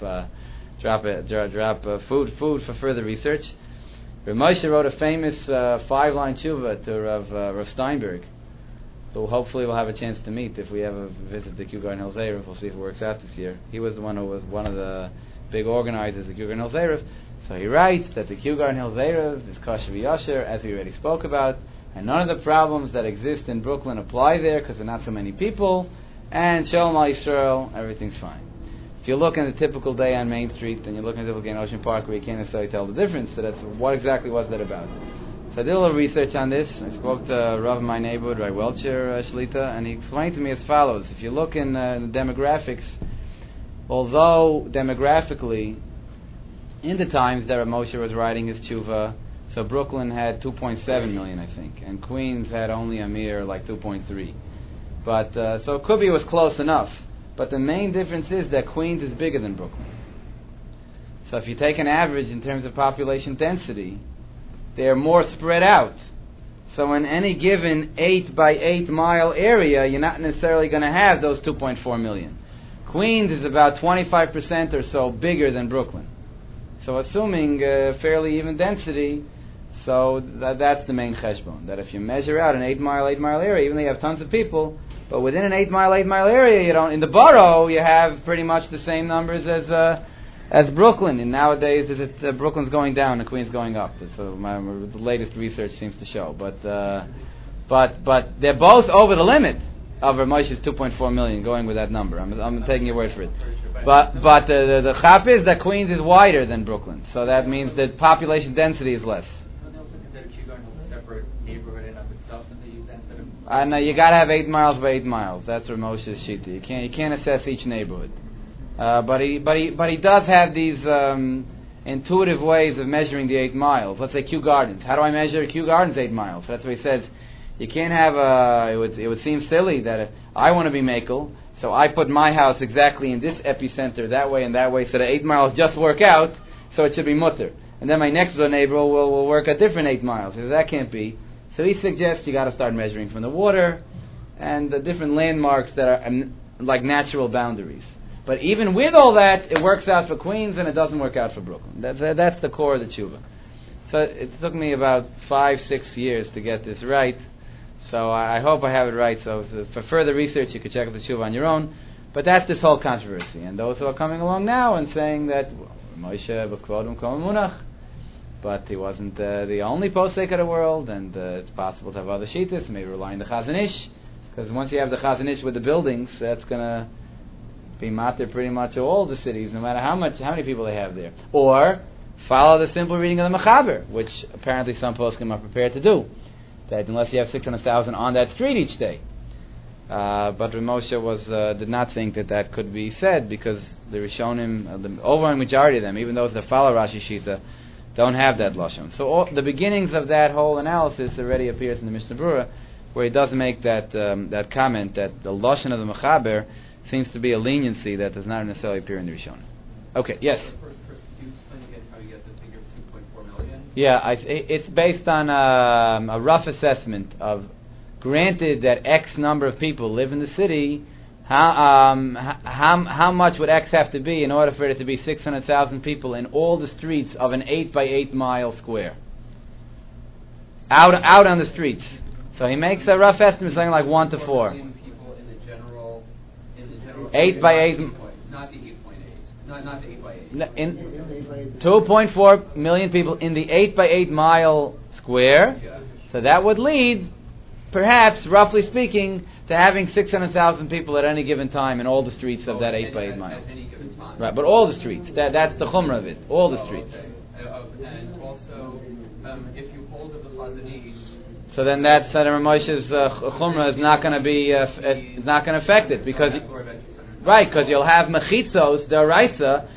food for further research. Rav Moshe wrote a famous 5-line tshuva to Rav Steinberg, who hopefully we'll have a chance to meet if we ever visit the Kew Garden Hills Erev. We'll see if it works out this year. He was the one who was one of the big organizers of the Kew Garden Hills Erev. So he writes that the Kew Garden Hills Erev is kosher v'yasher, as we already spoke about, and none of the problems that exist in Brooklyn apply there because there are not so many people, and Shalom Al Yisrael, everything's fine. If you look at a typical day on Main Street and you look at a typical day in Ocean Park, where you can't necessarily tell the difference, so that's what exactly was that about. So I did a little research on this. I spoke to Rav in my neighborhood, Rai Welcher Shlita, and he explained to me as follows. If you look in the demographics, although demographically, in the times that Rav Moshe was writing his tshuva, so Brooklyn had 2.7 million, I think, and Queens had only a mere 2.3. But so it could be it was close enough. But the main difference is that Queens is bigger than Brooklyn. So if you take an average in terms of population density, they are more spread out. So in any given 8 by 8 mile area, you're not necessarily going to have those 2.4 million. Queens is about 25% or so bigger than Brooklyn. So assuming fairly even density, so that's the main cheshbon. That if you measure out an 8 mile area, even though you have tons of people, but within an 8 mile area, you don't. In the borough, you have pretty much the same numbers as Brooklyn. And nowadays, Brooklyn's going down and Queens going up. So the latest research seems to show. But they're both over the limit of Rav Moshe's 2.4 million. Going with that number, I'm taking your word for it. But the chap is that Queens is wider than Brooklyn, so that means that population density is less. Don't they also consider Kew Garden Hills a separate neighborhood in of itself, and they use that instead of? No, you got to have 8 miles by 8 miles. That's Rav Moshe's shita. You can't assess each neighborhood. But he does have these intuitive ways of measuring the 8 miles. Let's say Kew Gardens. How do I measure Kew Gardens 8 miles? That's what he says. You can't have it would seem silly that if I want to be Makel, so I put my house exactly in this epicenter, that way and that way, so the 8 miles just work out, so it should be mutter. And then my next door neighbor will work a different 8 miles. So that can't be. So he suggests you got to start measuring from the water and the different landmarks that are like natural boundaries. But even with all that, it works out for Queens and it doesn't work out for Brooklyn. That's the core of the tshuva. So it took me about 5-6 years to get this right. So I hope I have it right. So for further research, you can check out the tshuva on your own. But that's this whole controversy. And those who are coming along now and saying that Moshe b'kvodum kol munach, but he wasn't the only posek of the world, and it's possible to have other shittas, maybe rely on the Chazon Ish, because once you have the Chazon Ish with the buildings, that's going to be matter pretty much all the cities, no matter how many people they have there. Or follow the simple reading of the Mechaber, which apparently some poskim are prepared to do. That unless you have 600,000 on that street each day. But Rav Moshe did not think that could be said, because the Rishonim, the overwhelming majority of them, even those that follow Rashi Shita, don't have that lashon. So the beginnings of that whole analysis already appears in the Mishnah Berurah, where he does make that comment that the lashon of the Mechaber seems to be a leniency that does not necessarily appear in the Rishonim. Okay, yes. Can you explain again how you get the figure of 2.4 million? Yeah, it's based on a rough assessment of, granted that X number of people live in the city, how much would X have to be in order for it to be 600,000 people in all the streets of an 8 by 8 mile square? Out on the streets. So he makes a rough estimate, something like 1 to 4. 4 million people in the general 8 by 8. Not the 8.8. Not the 8 by 8. In 2.4 million people in the 8 by 8 mile square. Yeah. So that would lead, perhaps, roughly speaking, to having 600,000 people at any given time in all the streets of that 8 by 8 mile. At any given time. Right, but all the streets. That's the chumrah of it. All the streets. Okay. And also, if you hold of the Chazon Ish, so then that's Rav Moshe's chumrah is not going to be it's not going to affect it, because you'll have mechitzos deraisa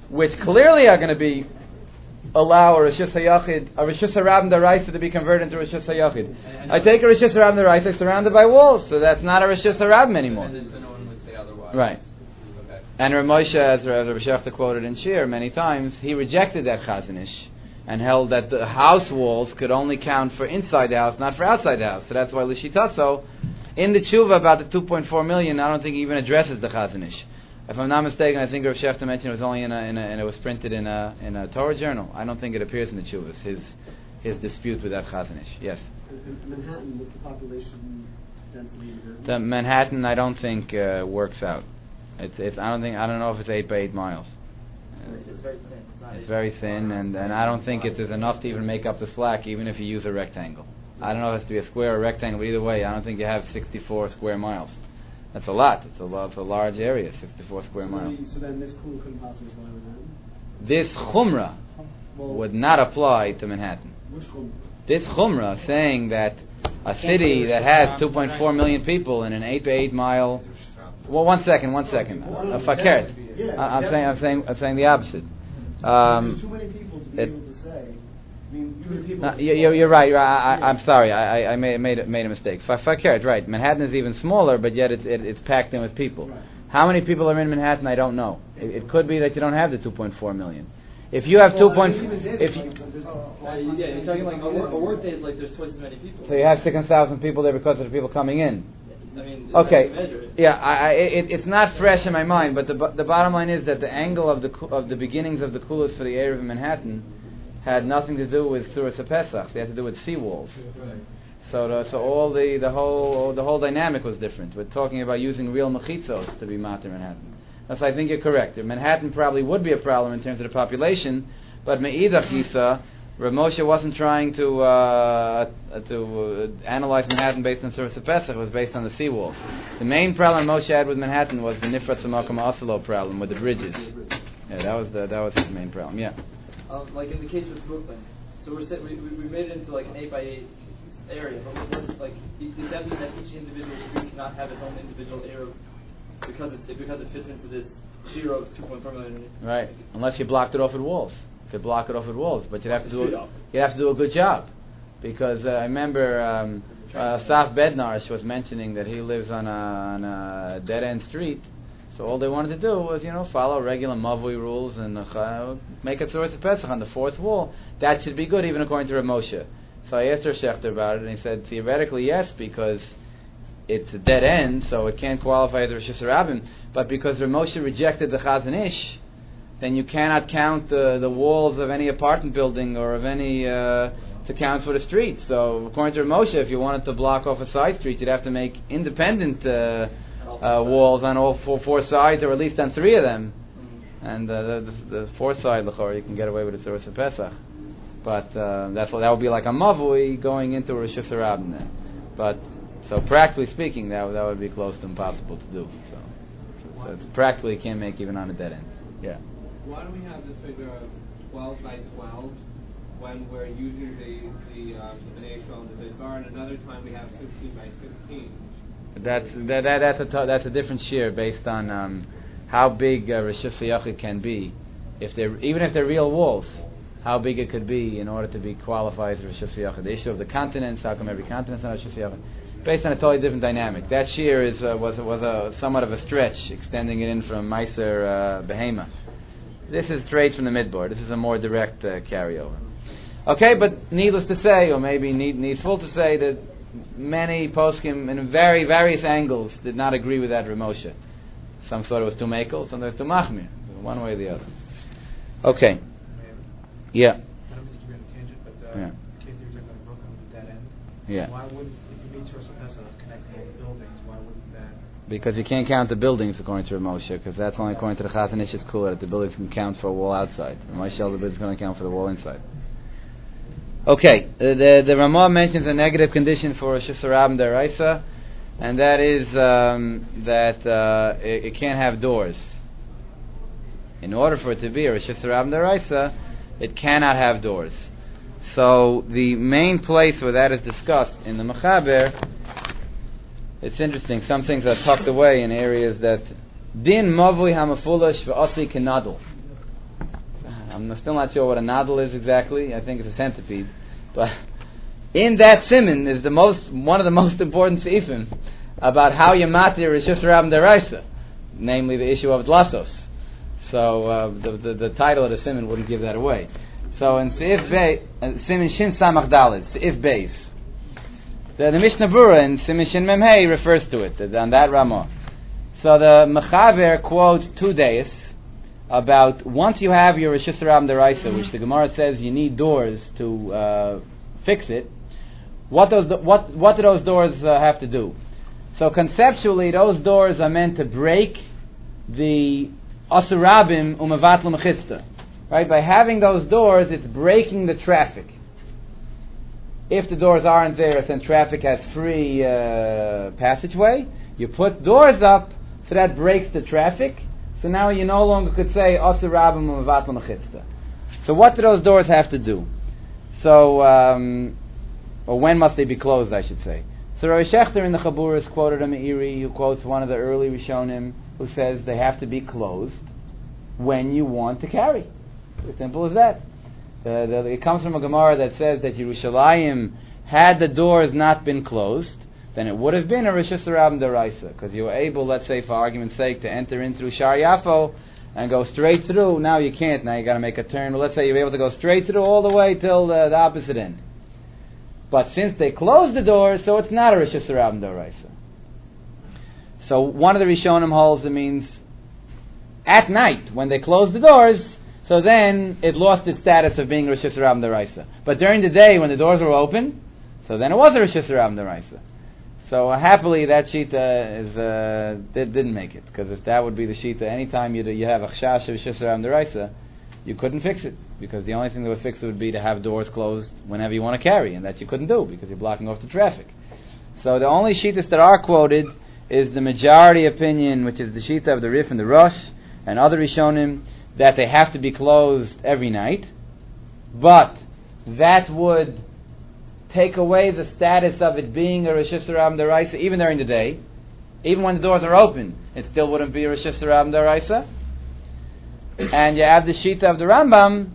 which clearly are going to be allow a Rishus HaYachid, a Rishus HaRabim D'Oraisa to be converted into Rishus HaYachid. I take a Rishus HaRabim D'Oraisa surrounded by walls, so that's not a Rishus HaRabim anymore. And so no one would say otherwise. Right. Okay. And Rav Moshe, as Rav Shechter quoted in Shir many times, he rejected that Chazon Ish and held that the house walls could only count for inside the house, not for outside the house. So that's why L'Shitaso, in the tshuva about the 2.4 million, I don't think he even addresses the Chazon Ish. If I'm not mistaken, I think Rav Shechter mentioned it was only and it was printed in a Torah journal. I don't think it appears in the tshuvas. His dispute with that Chazon Ish. Yes. Manhattan, what's the population density? The Manhattan, I don't think works out. I don't know if it's 8 by 8 miles. It's very thin. It's very thin, and I don't think it is enough to even make up the slack, even if you use a rectangle. I don't know if it has to be a square or rectangle, but either way, I don't think you have 64 square miles. That's a lot. It's a large area, 64 square miles. So then this kula couldn't possibly apply to Manhattan? This chumrah would not apply to Manhattan. Which kula? This chumrah saying that a city that has 2.4 million people in an 8 by 8 mile. Well, one second. Fakert. I'm saying the opposite. There's too many people to be able to say. I mean, even the people. You're right. I'm sorry. I made a mistake. Fakert, right? Manhattan is even smaller, but yet it's packed in with people. Right. How many people are in Manhattan? I don't know. It could be that you don't have the 2.4 million. If you have you're talking like a work day is like there's twice as many people. So you have 6,000 people there because of the people coming in. I mean, okay. Yeah, it's not fresh in my mind, but the bottom line is that the angle of the beginnings of the kulas for the area of Manhattan had nothing to do with Suras HaPesach. They had to do with seawalls. Right. So all the whole dynamic was different. We're talking about using real mechitzos to be matir Manhattan. Thus, I think you're correct. Manhattan probably would be a problem in terms of the population, but me'idach gisa, Rav Moshe wasn't trying to analyze Manhattan based on Suras HaPesach. It was based on the seawalls. The main problem Moshe had with Manhattan was the Nifrat Samakom Oslo problem with the bridges. Yeah, that was his main problem. Yeah. Like in the case with Brooklyn, so we made it into like an 8 by 8 area, but like does that mean that each individual street cannot have its own individual area because it fits into this shir of 2.4 million? Right, unless you blocked it off with walls. You could block it off with walls, but you'd have to do a good job, because I remember Saf Bednarsh was mentioning that he lives on a dead end street. So all they wanted to do was, follow regular Mavui rules and make a Suras HaPesach on the fourth wall. That should be good, even according to Rav Moshe. So I asked Rav Shechter about it, and he said, theoretically, yes, because it's a dead end, so it can't qualify as Rishus HaRabim. But because Rav Moshe rejected the Chazon Ish, then you cannot count the walls of any apartment building or of any to count for the street. So according to Rav Moshe, if you wanted to block off a side street, you'd have to make independent walls on all four sides, or at least on 3 of them. And the fourth side, you can get away with a Suras HaPesach. But that would be like a mavui going into a Rishus HaRabim then. But so practically speaking, that would be close to impossible to do. So practically you can't make even on a dead end. Yeah. Why do we have the figure of 12 by 12 when we're using the B'nai Yisrael and the Midbar, and another time we have 16 by 16? That's a different shir based on how big Rishus HaYachid can be, even if they're real walls. How big it could be in order to be qualified as Rishus HaYachid. The issue of the continents, how come every continent is not Rishus HaYachid? Based on a totally different dynamic. That shir was a somewhat of a stretch, extending it in from Meiser Behema. This is straight from the midboard. This is a more direct carryover. Okay, but needless to say, or maybe needful to say, that many poskim in various angles did not agree with that Rav Moshe. Some thought it was too makel, some thought it was too machmir. One way or the other. Okay. Yeah. I don't mean to keep you on a tangent, but the case that you were talking about Brooklyn with that end. Yeah. Why wouldn't, if you meet Suras HaPesach connecting all the buildings, why wouldn't that? Because you can't count the buildings according to Rav Moshe, because that's only according to the Chazon Ish. It's cooler that the buildings can count for a wall outside. Rav Moshe, the buildings going to count for the wall inside. Okay, the Ramah mentions a negative condition for Rishus HaRabim D'Oraisa, and that is that it can't have doors. In order for it to be a Rishus HaRabim D'Oraisa, it cannot have doors. So the main place where that is discussed in the Mechaber, it's interesting. Some things are tucked away in areas that din mavui hamafulash v'asli kenadol. I'm still not sure what a nadal is exactly. I think it's a centipede. But in that siman is one of the most important seifim about how you matir Rishus Rabim Deraisa, namely the issue of dlasos. So the title of the siman wouldn't give that away. So in Seif Beis, siman Shin Samach Daled, Seif Beis, the Mishnah Berurah in siman Shin Mem Hey refers to it on that Ramah. So the Mechaber quotes 2 days about once you have your Rishus Rabim Deraisa, which the Gemara says you need doors to fix it. What do those doors have to do? So conceptually, those doors are meant to break the Asur Rabim Umevatl Mechitzta. Right? By having those doors, it's breaking the traffic. If the doors aren't there, then traffic has free passageway. You put doors up, so that breaks the traffic. So now you no longer could say Asur Rabim Umevatl Mechitzta. So what do those doors have to do? So, or when must they be closed, I should say. So Rav Shechter in the Chaburas quoted a Meiri who quotes one of the early Rishonim who says they have to be closed when you want to carry. As simple as that. It comes from a Gemara that says that Yerushalayim, had the doors not been closed, then it would have been a Rishus Rabim Deraisa, because you were able, let's say for argument's sake, to enter in through Shar Yafo and go straight through. Now you can't. Now you got to make a turn. But let's say you're able to go straight through all the way till the opposite end. But since they closed the doors, so it's not a Rishus Rabim Deraisa. So one of the Rishonim holds it means at night when they closed the doors, so then it lost its status of being Rishus Rabim Deraisa. But during the day when the doors were open, so then it was a Rishus Rabim Deraisa. So happily that shita didn't make it, because if that would be the shita, anytime you have a chashash of Rishus Rabim Deraisa, you couldn't fix it, because the only thing that would fix it would be to have doors closed whenever you want to carry, and that you couldn't do because you're blocking off the traffic. So the only shitas that are quoted is the majority opinion, which is the shita of the Rif and the Rosh and other Rishonim, that they have to be closed every night, but that would take away the status of it being a Rishus Rabim Deraisa even during the day. Even when the doors are open, it still wouldn't be a Rishus Rabim Deraisa. And you have the Shita of the Rambam,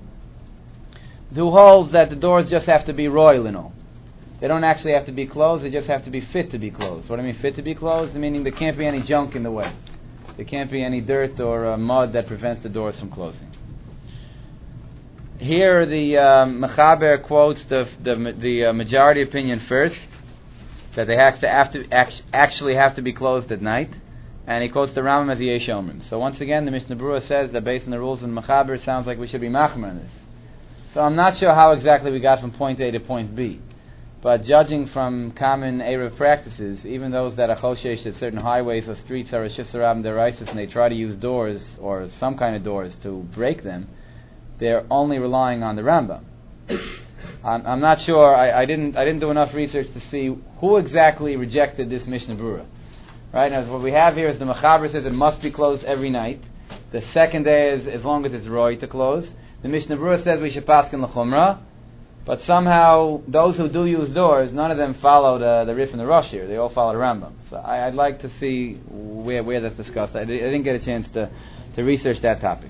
who holds that the doors just have to be royal and all. They don't actually have to be closed, they just have to be fit to be closed. What do I mean fit to be closed? Meaning there can't be any junk in the way. There can't be any dirt or mud that prevents the doors from closing. Here the Mechaber quotes the majority opinion first, that they actually have to be closed at night, and he quotes the Rambam as the Yesh Omrim. So once again, the Mishnah Berurah says that based on the rules in Mechaber, it sounds like we should be machmer on this. So I'm not sure how exactly we got from point A to point B, but judging from common Erev practices, even those that are choshesh that certain highways or streets are Rishus Rabim Deraisa and they try to use doors or some kind of doors to break them, they're only relying on the Rambam. I'm not sure. I didn't do enough research to see who exactly rejected this Mishnah Berurah. Right now, what we have here is the Mechaber says it must be closed every night. The second day is as long as it's roy to close. The Mishnah Berurah says we should paskin l'chumrah, but somehow those who do use doors, none of them follow the Rif and the Rosh here. They all follow the Rambam. So I'd like to see where that's discussed. I didn't get a chance to research that topic.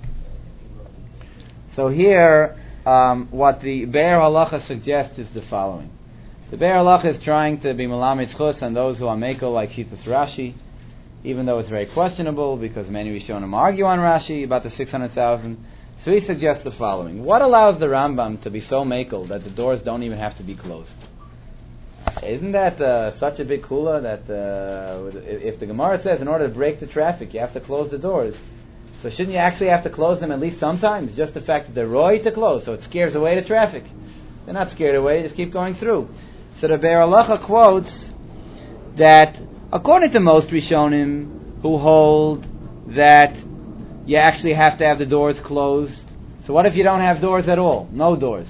So here, what the Be'er Halacha suggests is the following. The Be'er Halacha is trying to be Melamed Chus on those who are Mekel like Shitas Rashi, even though it's very questionable because many Rishonim argue on Rashi about the 600,000. So he suggests the following. What allows the Rambam to be so Mekel that the doors don't even have to be closed? Isn't that such a big kula that if the Gemara says in order to break the traffic you have to close the doors, so shouldn't you actually have to close them at least sometimes? Just the fact that they're roy to close, so it scares away the traffic. They're not scared away, just keep going through. So the Be'er Halacha quotes that according to most Rishonim who hold that you actually have to have the doors closed. So what if you don't have doors at all? No doors.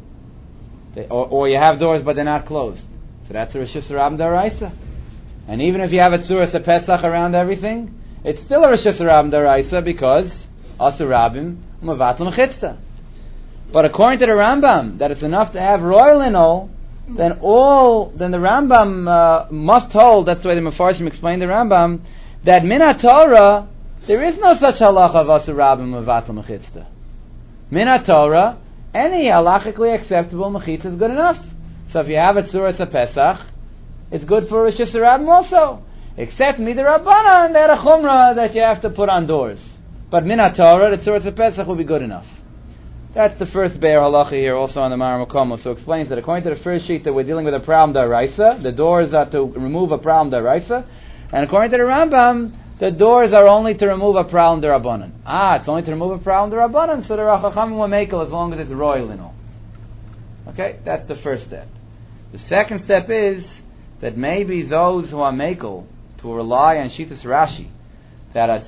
Or you have doors but they're not closed. So that's a Rishus Rabim Deraisa. And even if you have a Tzuras of Pesach around everything, it's still a Rishus Rabim Deraisa because Asur Rabim Umevatl Mechitzta. But according to the Rambam, that it's enough to have royal and all, then the Rambam must hold, that's the way the Mefarshim explained the Rambam, that Min HaTorah, there is no such halacha of Asur Rabim Umevatl Mechitzta. Min Torah, any halachically acceptable mechitza is good enough. So if you have a tzuras Pesach, it's good for Rosh Hashanah also. Except Midrabanan, they had a chumrah that you have to put on doors. But Min Torah, the tzuras Pesach will be good enough. That's the first Be'er Halacha here, also on the Maram Makomo. So explains that according to the first sheet that we're dealing with a problem d'oraisa, the doors are to remove a problem d'oraisa, and according to the Rambam, the doors are only to remove a problem d'Rabbanan. It's only to remove a problem d'Rabbanan, so the Rachachamim will make it as long as it's royal linol. Okay, that's the first step. The second step is that maybe those who are makel to rely on Shitas Rashi, that a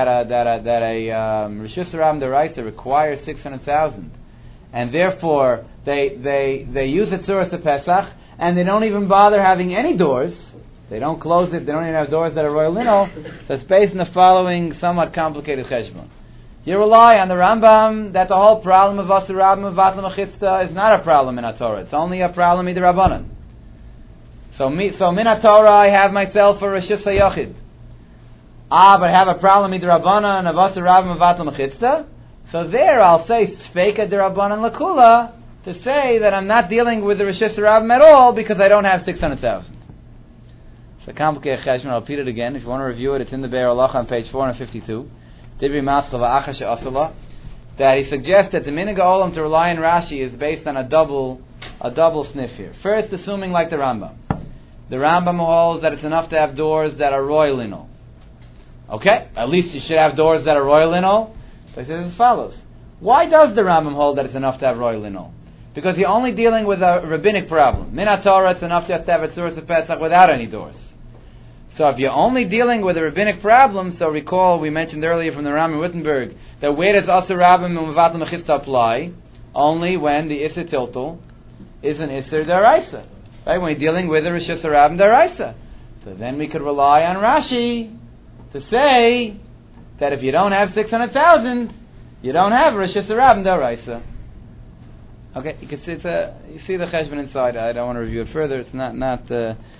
Rishus Harabim d'Oraisa requires 600,000, and therefore they use a Tzuras Pesach, and they don't even bother having any doors. They don't close it. They don't even have doors that are royal linol. So it's based on the following somewhat complicated cheshbon. You rely on the Rambam that the whole problem of Asur Rabim and Vatla Mechitzta is not a problem in a Torah. It's only a problem in the Rabbanan. So min Torah I have myself a Rishus HaYachid. But I have a problem in the Rabbanan of Asur Rabim and Vatla Mechitzta. So there I'll say Sfeika de Rabbanan Lakula to say that I'm not dealing with the Rishus Rabim at all because I don't have 600,000. It's a complicated cheshbon. I'll repeat it again. If you want to review it, it's in the Be'er Halacha on page 452. Dibri Maskal Va'acha She'asala, that he suggests that the Minhag Olam to rely on Rashi is based on a double sniff here. First, assuming like the Rambam. The Rambam holds that it's enough to have doors that are royal linol. Okay, at least you should have doors that are royal linol. So he says as follows. Why does the Rambam hold that it's enough to have royal linol? Because you're only dealing with a rabbinic problem. Min HaTorah, it's enough just to have a Tzuras Pesach without any doors. So if you're only dealing with a rabbinic problem, so recall we mentioned earlier from the Ram in Wittenberg that where does Asur Rabim and Vatla Mechitzta apply? Only when the Isser Tiltul is an Isser d'Oraisa. Right? When you're dealing with a Rishus Rabim d'Oraisa. So then we could rely on Rashi to say that if you don't have 600,000, you don't have a Rishus Rabim d'Oraisa. Okay, you can see you see the cheshbon inside. I don't want to review it further. It's not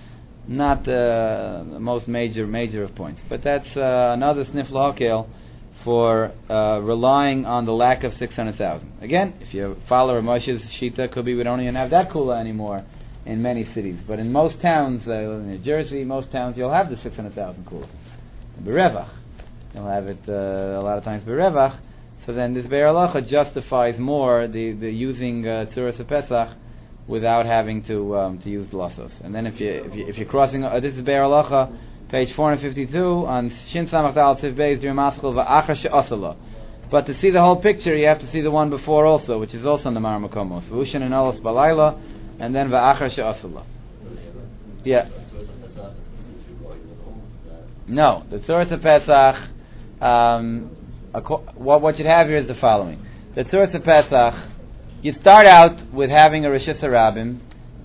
the most major of points, but that's another sniff lahakel for relying on the lack of 600,000. Again, if you follow Moshe's shita, could be we don't even have that kula anymore in many cities, but in most towns, in New Jersey, most towns, you'll have the 600,000 kula. Berevach, you'll have it a lot of times berevach. So then this Be'er Halacha justifies more the using Tzuras Pesach without having to use lasos. And then if you're crossing, this is Be'er Halacha, page 452 on Shin Samach Dal Tiv Beis Dirmaschel Va'achar She'asala. But to see the whole picture, you have to see the one before also, which is also in the Mar Makomos. V'ushin and Olos Balayla, and then Va'achar She'asala. Yeah. No, the Tzuras Pesach. What you'd have here is the following: the Tzuras Pesach. You start out with having a Rishus Harabim.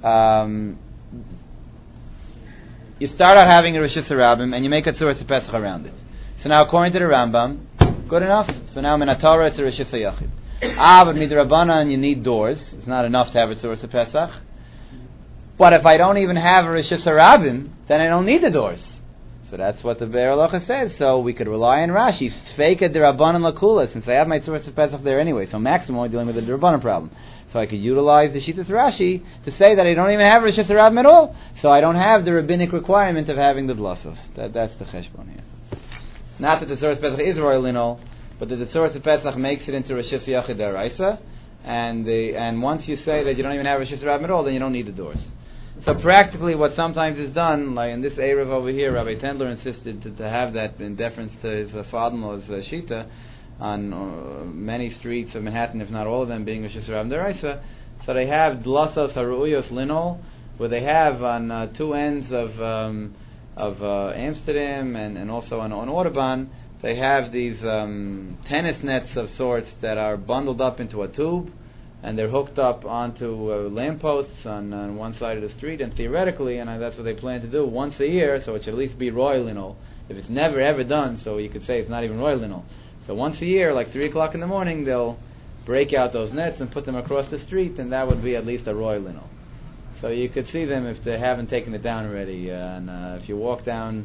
You start out having a Rishus Harabim, and you make a Tzuras Pesach around it. So now, according to the Rambam, good enough. So now, Min HaTorah, it's a Rishus HaYachid. But Midrabanan, you need doors. It's not enough to have a Tzuras Pesach. But if I don't even have a Rishus Harabim, then I don't need the doors. So that's what the Be'er Halacha says. So we could rely on Rashi. Sfeika d'Rabbanan lakula, since I have my Tzuras Pesach there anyway. So maximum, I'm dealing with a d'Rabbanan problem. So I could utilize the Shitas Rashi to say that I don't even have Rishus Harabim at all. So I don't have the rabbinic requirement of having the Dlasos. That's the cheshbon here. Not that the Tzuras Pesach is royal linol, but that the Tzuras Pesach makes it into Rishus Yachid d'Oraisa. And once you say that you don't even have Rishus Harabim at all, then you don't need the doors. So practically what sometimes is done, like in this Erev over here, Rabbi Tendler insisted to have that in deference to his father-in-law's shita on many streets of Manhattan, if not all of them, being Rishus Harabim d'Oraisa. So they have Dlasos Haruyos Linol, where they have on two ends of Amsterdam and also on Audubon, they have these tennis nets of sorts that are bundled up into a tube, and they're hooked up onto lampposts on one side of the street, and theoretically, and that's what they plan to do once a year, so it should at least be royal linol. If it's never ever done, so you could say it's not even royal linol. So once a year, like 3 o'clock in the morning, they'll break out those nets and put them across the street, and that would be at least a royal linol. So you could see them if they haven't taken it down already. And if you walk down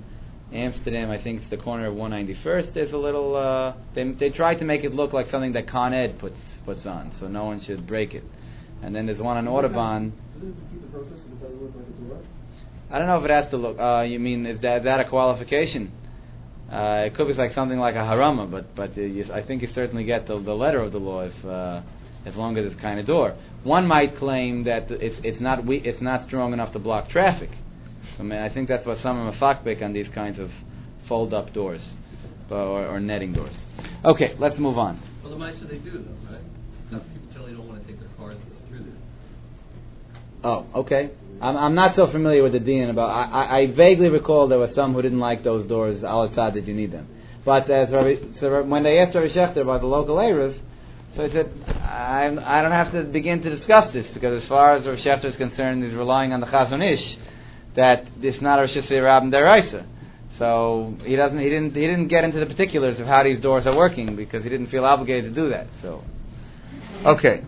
Amsterdam, I think it's the corner of 191st. There's a little. They try to make it look like something that Con Ed puts on, so no one should break it. And then there's one on Audubon. Doesn't it defeat the purpose if it doesn't look like a door? I don't know if it has to look. You mean is that a qualification? It could be like something like a harama, but I think you certainly get the letter of the law if as long as it's kind of door. One might claim that it's not strong enough to block traffic. I mean, I think that's what some of them are fakbek on these kinds of fold-up doors or netting doors. Okay, let's move on. Well, the mice they do though, right? Now, people generally don't want to take their cars through there. Oh, okay. I'm not so familiar with the din about. I vaguely recall there were some who didn't like those doors outside that you need them. But when they asked Rabbi Shechter about the local eruv, so he said, I don't have to begin to discuss this because as far as Rabbi Shechter is concerned, he's relying on the Chazon Ish that it's not Rosh Hashanah Rabban Deraisa. So he didn't get into the particulars of how these doors are working because he didn't feel obligated to do that. So, okay.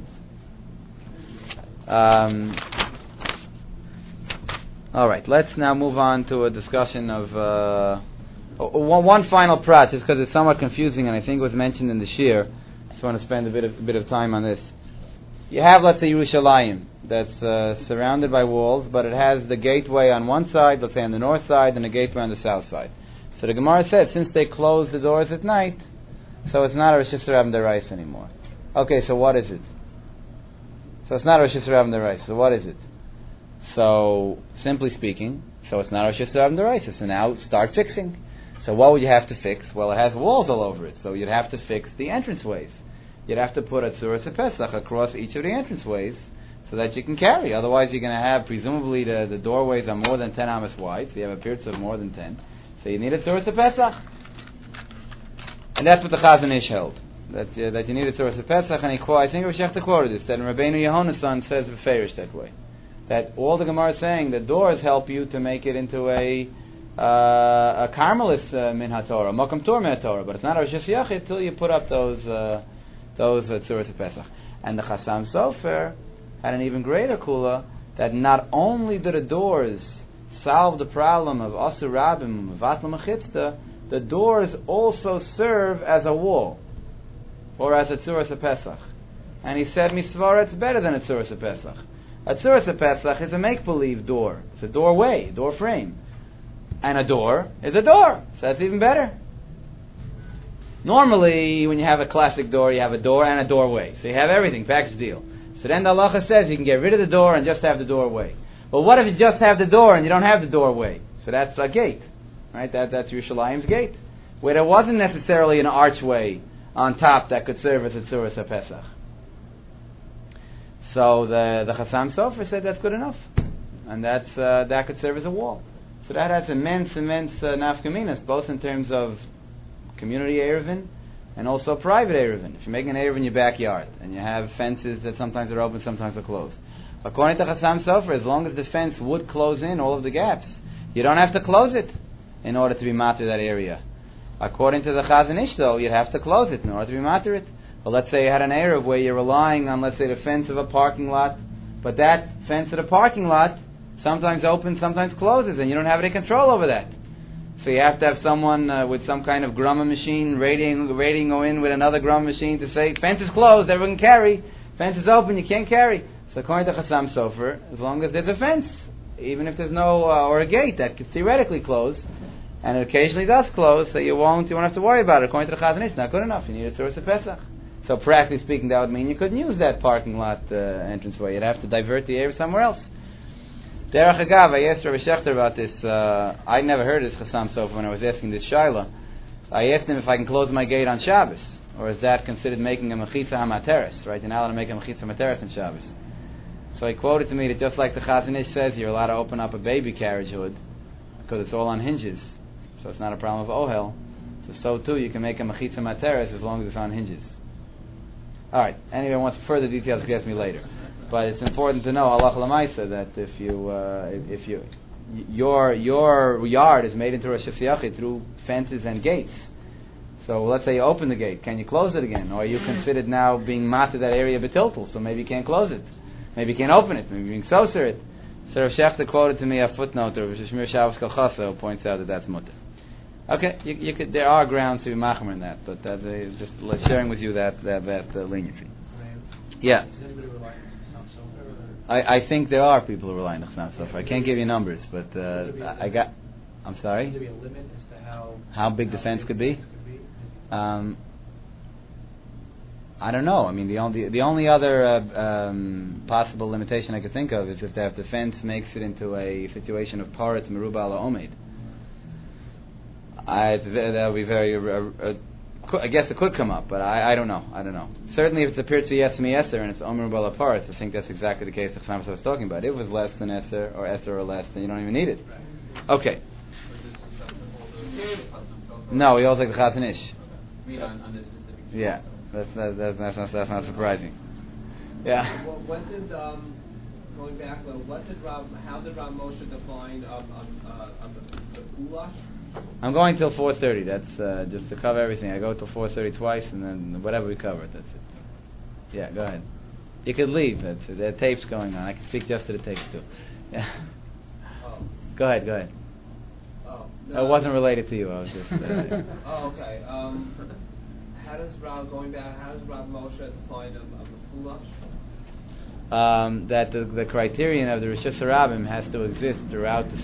All right, let's now move on to a discussion of one final prat, just because it's somewhat confusing, and I think it was mentioned in the shir. I just want to spend a bit of time on this. You have, let's say, Yerushalayim, that's surrounded by walls, but it has the gateway on one side, let's say on the north side, and a gateway on the south side. So the Gemara says, since they close the doors at night, so it's not a Rosh Hashanah Deraisa anymore. Okay, so what is it? So it's not Rosh Hashanah Deraisa. So what is it? So, simply speaking, so it's not Rosh Hashanah Deraisa. So now start fixing. So what would you have to fix? Well, it has walls all over it, so you'd have to fix the entranceways. You'd have to put a Tzuras HaPesach across each of the entranceways so that you can carry. Otherwise, you're going to have, presumably, the doorways are more than 10 amas wide, so you have a pirtz of more than 10. So you need a Tzuras HaPesach. And that's what the Chazon Ish held, that you need a Tzuras HaPesach. And I think Rav Shechter quoted this, that Rabbeinu Yehonasan says Beferish that way. That all the Gemara is saying, the doors help you to make it into a Carmelis min HaTorah, Mokum Tor min HaTorah, but it's not a Rosh Hashanah till you put up those Tzuras HaPesach. And the Chassam Sofer had an even greater kula, that not only do the doors solve the problem of Asur Rabim, Vatla Mechitzta, the doors also serve as a wall, or as a Tzuras HaPesach. And he said, Misvara, it's better than a Tzuras HaPesach. A Tzuras HaPesach is a make-believe door. It's a doorway, door frame. And a door is a door, so that's even better. Normally, when you have a classic door, you have a door and a doorway. So you have everything, package deal. So then the halacha says you can get rid of the door and just have the doorway. But what if you just have the door and you don't have the doorway? So that's a gate, right? That's Yerushalayim's gate, where there wasn't necessarily an archway on top that could serve as a Tzuras HaPesach. So the Chassam Sofer said that's good enough, and that could serve as a wall. So that has immense nafkaminas, both in terms of community eruvin and also private eruvin. If you're making an eruv in your backyard and you have fences that sometimes are open, sometimes are closed, according to Chassam Sofer, as long as the fence would close in all of the gaps, you don't have to close it in order to be matir that area. According to the Chazon Ish, though, you'd have to close it in order to be matir it. Well, let's say you had an eruv where you're relying on, let's say, the fence of a parking lot, but that fence of the parking lot sometimes opens, sometimes closes, and you don't have any control over that. So you have to have someone with some kind of grumma machine rating go in with another grumma machine to say, fence is closed, everyone can carry. Fence is open, you can't carry. So according to Chassam Sofer, as long as there's a fence, even if there's no, or a gate that could theoretically close, and it occasionally does close, so you won't have to worry about it. According to the Chazon Ish, it's not good enough. You need a Tzuras HaPesach. So practically speaking, that would mean you couldn't use that parking lot entranceway. You'd have to divert the air somewhere else. Derech Agav, I asked Rabbi Shechter about this. I never heard of this Chassam Sofer when I was asking this Shaila. I asked him if I can close my gate on Shabbos, or is that considered making a Mechitza HaMateres, right? You're not allowed to make a Mechitza HaMateres on Shabbos. So he quoted to me that just like the Chazon Ish says, you're allowed to open up a baby carriage hood, because it's all on hinges, so it's not a problem of Ohel. So too, you can make a Mechitza HaMateres as long as it's on hinges. All right. Anybody wants further details, can ask me later. But it's important to know, halacha l'maisa, that if your yard is made into Rosh Hashanah through fences and gates. So let's say you open the gate, can you close it again? Or are you considered now being matir that area betiltul? So maybe you can't close it, maybe you can't open it, maybe you can soser it. So Rav Shechter quoted to me a footnote of Shmir Shabbos Kol Chasa, who points out that that's mutter. Okay, you could. There are grounds to be machmer in that, but just sharing with you that leniency. Yeah. Does anybody rely on Chassam Sofer? I think there are people who rely on Chassam Sofer. I can't give you numbers, but I'm sorry. Would there be a limit as to how big the fence could be? I don't know. I mean, the only other possible limitation I could think of is if the fence makes it into a situation of paretz meruba ala omed. That would be very. I guess it could come up, but I don't know. Certainly, if it's a pirtzi yes mi eser and it's omer bala paretz, I think that's exactly the case that Chaim was talking about. If it was less than eser or less, then you don't even need it. Okay. No, we all take the Chazon Ish. On this specific. Yeah. That's not surprising. Yeah. Well, when did going back? How did Rav Moshe define the Kulash? I'm going till 4:30. That's just to cover everything. I go till 4:30 twice, and then whatever we cover, that's it. Yeah, go ahead. You could leave. There are tapes going on. I can speak just to the tapes too. Yeah. Oh. Go ahead. Oh. No, it wasn't related to you. I was just. Oh, okay. How does Rav Moshe define a Kulash? That the criterion of the Rishus Harabim has to exist throughout the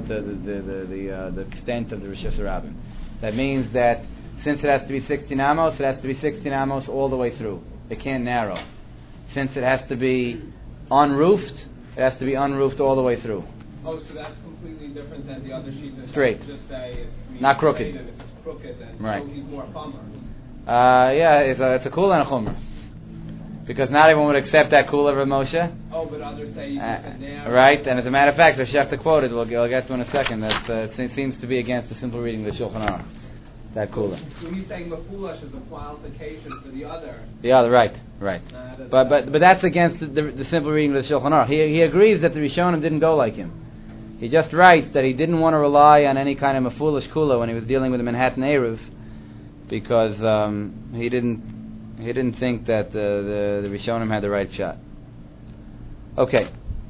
extent of the Rishus Harabim. That means that since it has to be 16 amos, it has to be 16 amos all the way through. It can't narrow. Since it has to be unroofed, it has to be unroofed all the way through. Oh, so that's completely different than the other sheet. Straight. Just say it's not crooked. And if it's crooked, then right. So he's more chummer. It's a kula and a chumrah. Because not everyone would accept that kula of Rav Moshe. Oh, but others say you can narrow. Right, and as a matter of fact, the Shechta quoted, we'll get to in a second, that it seems to be against the simple reading of the Shulchan Aruch, that kula. So he's saying mafulash is a qualification for the other. The other, right. But that's against the simple reading of the Shulchan Aruch. He agrees that the Rishonim didn't go like him. He just writes that he didn't want to rely on any kind of mafulish kula when he was dealing with the Manhattan Eruv, because he didn't think that the Rishonim had the right shot. Okay.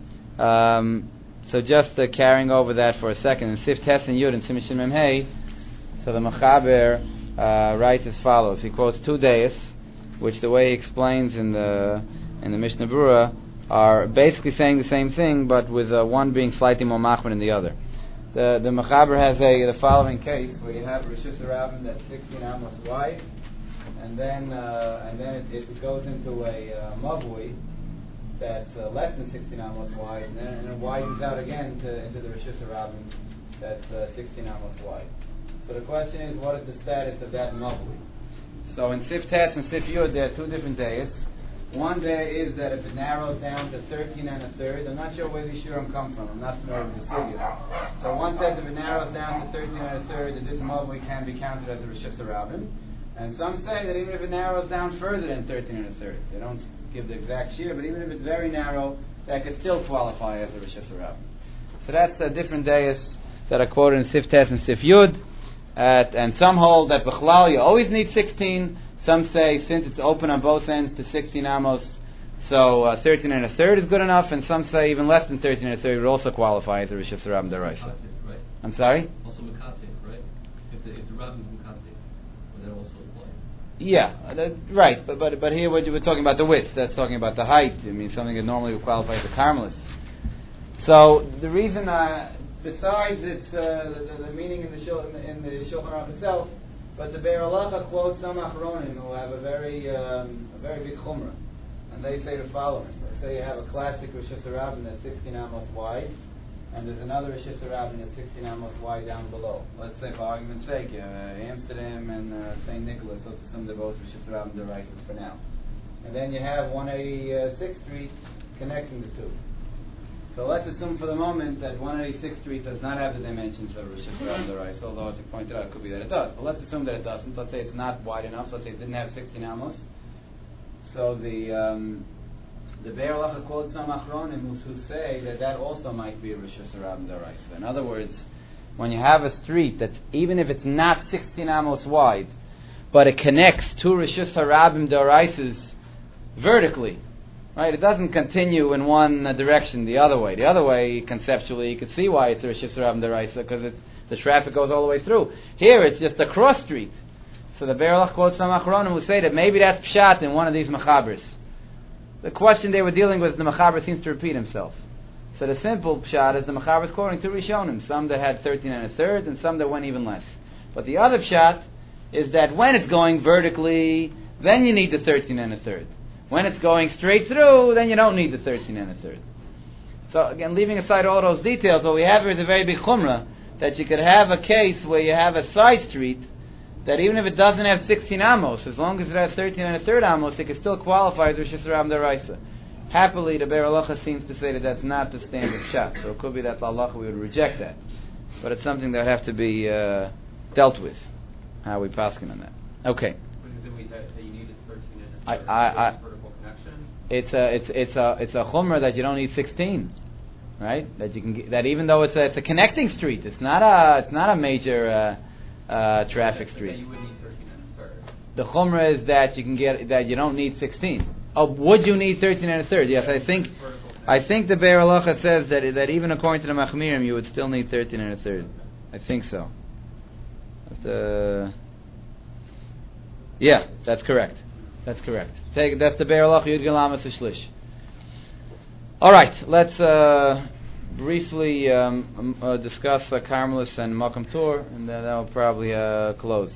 So just carrying over that for a second, in Sif Tes and Yud and Simishin Mem Hey, so the Mechaber writes as follows. He quotes two deis, which the way he explains in the Mishnah Berurah are basically saying the same thing, but with one being slightly more machmer than the other. The Mechaber has the following case where you have Rishus Harabim that's 16 amos wide, and then it goes into a mavui that's less than 16 amos wide, and then it widens out again into the Rishus Harabim that's 16 amos wide. So the question is, what is the status of that mavui? So in Sif Tes and Sif Yud, there are two different days. One day is that if it narrows down to 13 and a third, I'm not sure where these shurim come from. I'm not familiar with the sugya. So one says if it narrows down to 13 and a third, that this mavui can be counted as a Rishus Harabim. And some say that even if it narrows down further than 13 and a third, they don't give the exact shear, but even if it's very narrow, that could still qualify as a Rishus Harabim. So that's the different days that are quoted in Sif Tes and Sif Yud. And some hold that B'chlal you always need 16. Some say since it's open on both ends to 16 amos, so 13 and a third is good enough. And some say even less than 13 and a third would also qualify as a Rishus Harabim D'Oraisa. Right. I'm sorry? Also Mekatev, right? If the Rabbim is Mekatev, would that also apply? Yeah, right. But here we're talking about the width. That's talking about the height. I mean, something that normally would qualify as a Carmelist. So the reason, besides its the meaning in the Shulchan Aruch itself, but the Be'er Halacha quotes some Achronim who have a very big chumrah, and they say the following. They say you have a classic Rishus Harabim that's 16 amos wide, and there's another Rishus Harabim that's 16 amos wide down below. Let's say, for argument's sake, Amsterdam and St. Nicholas, let's assume they're both Rishus Harabim D'Oraisa for now. And then you have 186th Street connecting the two. So let's assume for the moment that 186th Street does not have the dimensions of Rishus Harabim D'Oraisa, although as you pointed out, it could be that it does. But let's assume that it doesn't. Let's say it's not wide enough. So let's say it didn't have 16 amos. So the Be'er Halacha quotes some Achronim who say that also might be a Rishus Harabim D'Oraisa. In other words, when you have a street that even if it's not 16 amos wide, but it connects two Rishus Harabim D'Oraisas vertically, right? It doesn't continue in one direction the other way. The other way, conceptually, you could see why it's a Rishus Harabim D'Oraisa, because it's The traffic goes all the way through. Here, it's just a cross street. So the Be'er Lach quotes some Achronim who say that maybe that's pshat in one of these machabers. The question they were dealing with, the machaber seems to repeat himself. So the simple pshat is the machaber is quoting two Rishonim, some that had 13 1/3 and some that went even less. But the other pshat is that when it's going vertically, then you need the 13 1/3. When it's going straight through, then you don't need the 13 1/3. So again, leaving aside all those details, what we have here is a very big chumrah, that you could have a case where you have a side street that even if it doesn't have 16 amos, as long as it has 13 1/3 amos, it can still qualify as Rosh Hashanah Daraisa. Happily, the Be'er Halacha seems to say that that's not the standard pshat. So it could be that halacha we would reject that, but it's something that would have to be dealt with. How we paskin on that? Okay. You needed 13 1/3 vertical connection. It's a chumrah that you don't need 16, right? That you can get, that even though it's a connecting street, it's not a major traffic street. You would need 13 1/3. The chumrah is that you can get that you don't need 16. Oh, would you need 13 1/3? Yes, I think the Be'er Halacha says that even according to the Machmirim, you would still need 13 1/3. I think so. Yeah, that's correct. That's correct. That's the Be'er Halacha Yud Gelamas Shlish. All right, let's briefly discuss Carmelis and Makam Tur, and then that'll probably close.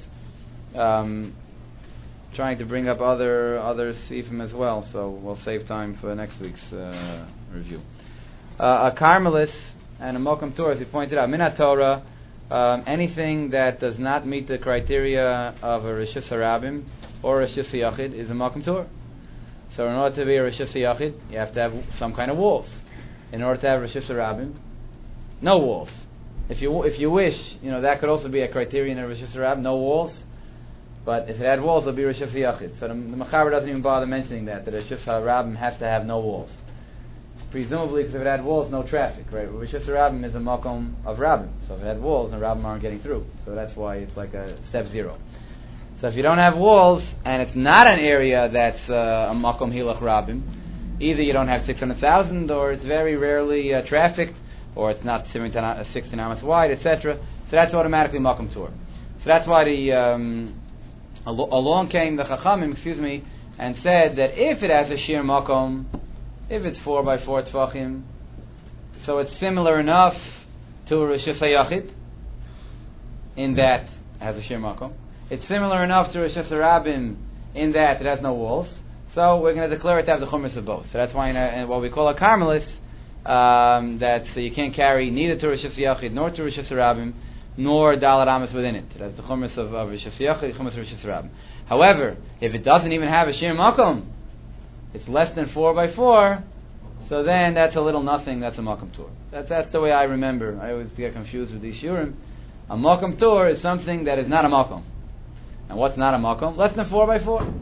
Trying to bring up other sifim as well, so we'll save time for next week's review. A Carmelis and a Makam Tur, as you pointed out, Minat Torah, anything that does not meet the criteria of a Rishus HaRabim or a Rishus HaYachid is a Makam Tur. So in order to be a Rishus HaYachid, you have to have some kind of walls. In order to have Rishus HaRabim, no walls. If you wish, that could also be a criterion of Rishus HaRabim, no walls. But if it had walls, it would be Rishus HaYachid. So the Machaber doesn't even bother mentioning that Rishus HaRabim has to have no walls. Presumably, because if it had walls, no traffic, right? Rishus HaRabim is a makom of Rabim. So if it had walls, the Rabim aren't getting through. So that's why it's like a step 0. So if you don't have walls, and it's not an area that's a makom hilach Rabim, either you don't have 600,000, or it's very rarely trafficked, or it's not 16 amas wide, etc. So that's automatically makom tur. So that's why along came the Chachamim, and said that if it has a shir makom, if it's 4x4 tefachim, so it's similar enough to a Rishus HaYachid in that it has a shir makom. It's similar enough to Rishus HaRabim in that it has no walls. So we're going to declare it to have the chumras of both. So that's why in what we call a Carmelis, that you can't carry neither to Rishus HaYachid nor to Rishus HaRabim, nor Dalet Amos within it. It has the chumras of Rishus HaYachid, chumras of Rishus HaRabim. However, if it doesn't even have a shir makom, it's less than 4x4, so then that's a little nothing, that's a Makam Tur. That's the way I remember. I always get confused with these shurim. A Makam Tur is something that is not a Makam. And what's not a Makam? Less than 4x4.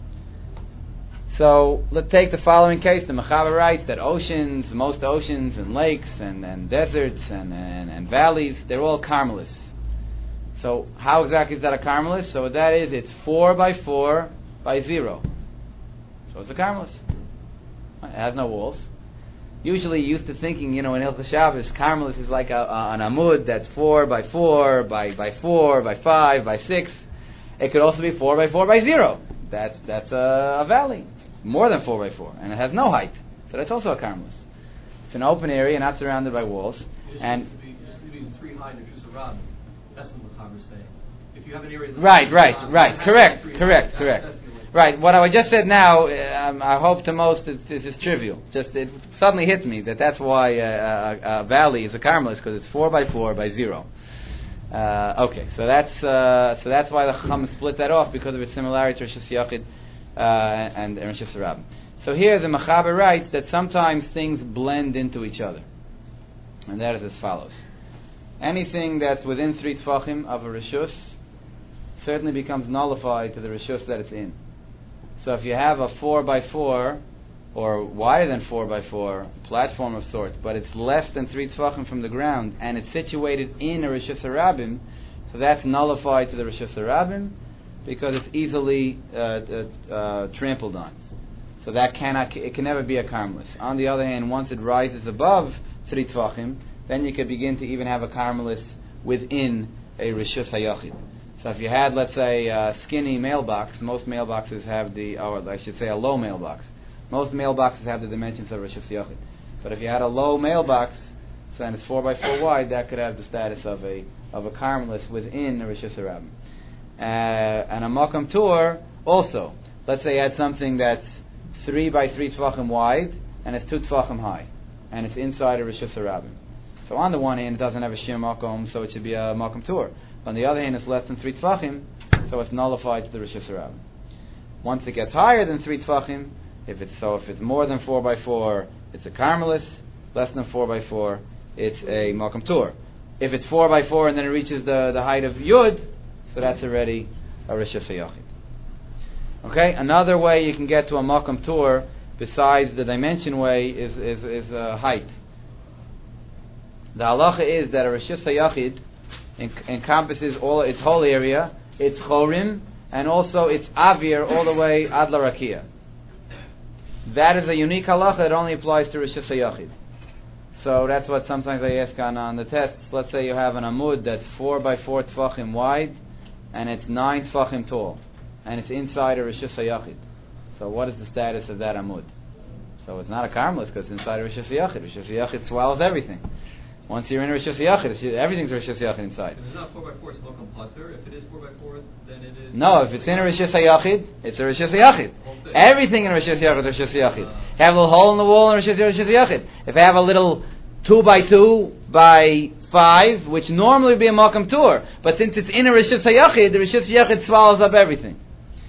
So let's take the following case. The Mechaber writes that most oceans and lakes and deserts and valleys, they're all Carmelis. So how exactly is that a Carmelis? So what that is, it's 4x4 by 0. So it's a Carmelis. It has no walls. Usually you used to thinking, in Hilchos Shabbos, Carmelis is like an amud that's 4x4 by 4 by 5 by 6. It could also be 4x4 by 0. That's a valley. More than 4x4. And it has no height. So that's also a Carmelis. It's an open area, not surrounded by walls. It just needs to be 3 high in Rishus HaRabim. That's what the Mechaber is saying. If you have an area... Right. Correct. Right, what I just said now, I hope to most this is trivial. Just it suddenly hit me that's why a valley is a Carmelis, because it's 4x4 by 0. Okay, so that's why the Chacham split that off, because of its similarity to Rishus HaYachid and Rishus HaRabim. So here the Mechaber writes that sometimes things blend into each other, and that is as follows: anything that's within 3 tefachim of a Rishus certainly becomes nullified to the Rishus that it's in. So if you have a 4x4 or wider than 4x4 platform of sorts, but it's less than 3 tefachim from the ground, and it's situated in a Rishus HaRabim, so that's nullified to the Rishus HaRabim because it's easily trampled on. So it can never be a Carmelis. On the other hand, once it rises above 3 tefachim, then you could begin to even have a Carmelis within a Rishus HaYachid. So if you had, let's say, a skinny mailbox, most mailboxes have or I should say a low mailbox. Most mailboxes have the dimensions of Rishus HaYachid. But if you had a low mailbox, so then it's 4x4 wide, that could have the status of a Carmelis within a Rishus HaRabim. And a Makam Tur also. Let's say you had something that's 3 by 3 Tvachim wide, and it's 2 Tvachim high, and it's inside a Rishus HaRabim. So on the one hand, it doesn't have a Shir Makom, so it should be a Makam Tur. On the other hand, it's less than 3 Tvachim, so it's nullified to the Rishus HaRabim. Once it gets higher than 3 Tvachim, if it's more than 4 by 4, it's a Carmelis. Less than 4 by 4, it's a Makam Tur. If it's 4 by 4 and then it reaches the height of Yud, so that's already a Rishus HaYachid. Okay, another way you can get to a Makam Tur besides the dimension way is height. The halacha is that a Rishus HaYachid encompasses all its whole area, its chorim, and also its avir all the way ad l'rakia. That is a unique halacha that only applies to Rishus HaYachid. So that's what sometimes I ask on the tests. Let's say you have an amud that's 4 by 4 tfachim wide, and it's 9 tfachim tall, and it's inside a Rishus HaYachid. So what is the status of that amud? So it's not a Carmelis because it's inside a Rishus HaYachid. Rishus HaYachid swallows everything. Once you're in a Rishus HaYachid, everything's Rishus HaYachid inside. If it's not 4 by 4, it's Makam Pater. If it is 4 by 4, then it is... No, if it's in a Rishus HaYachid, it's a Rishus HaYachid. Everything in a Rishus HaYachid is Rishus HaYachid. Have a little hole in the wall in a Rishus HaYachid. If I have a little 2 by 2 by 5, which normally would be a Makam Tur, but since it's in a Rishus HaYachid, the Rishus HaYachid swallows up everything.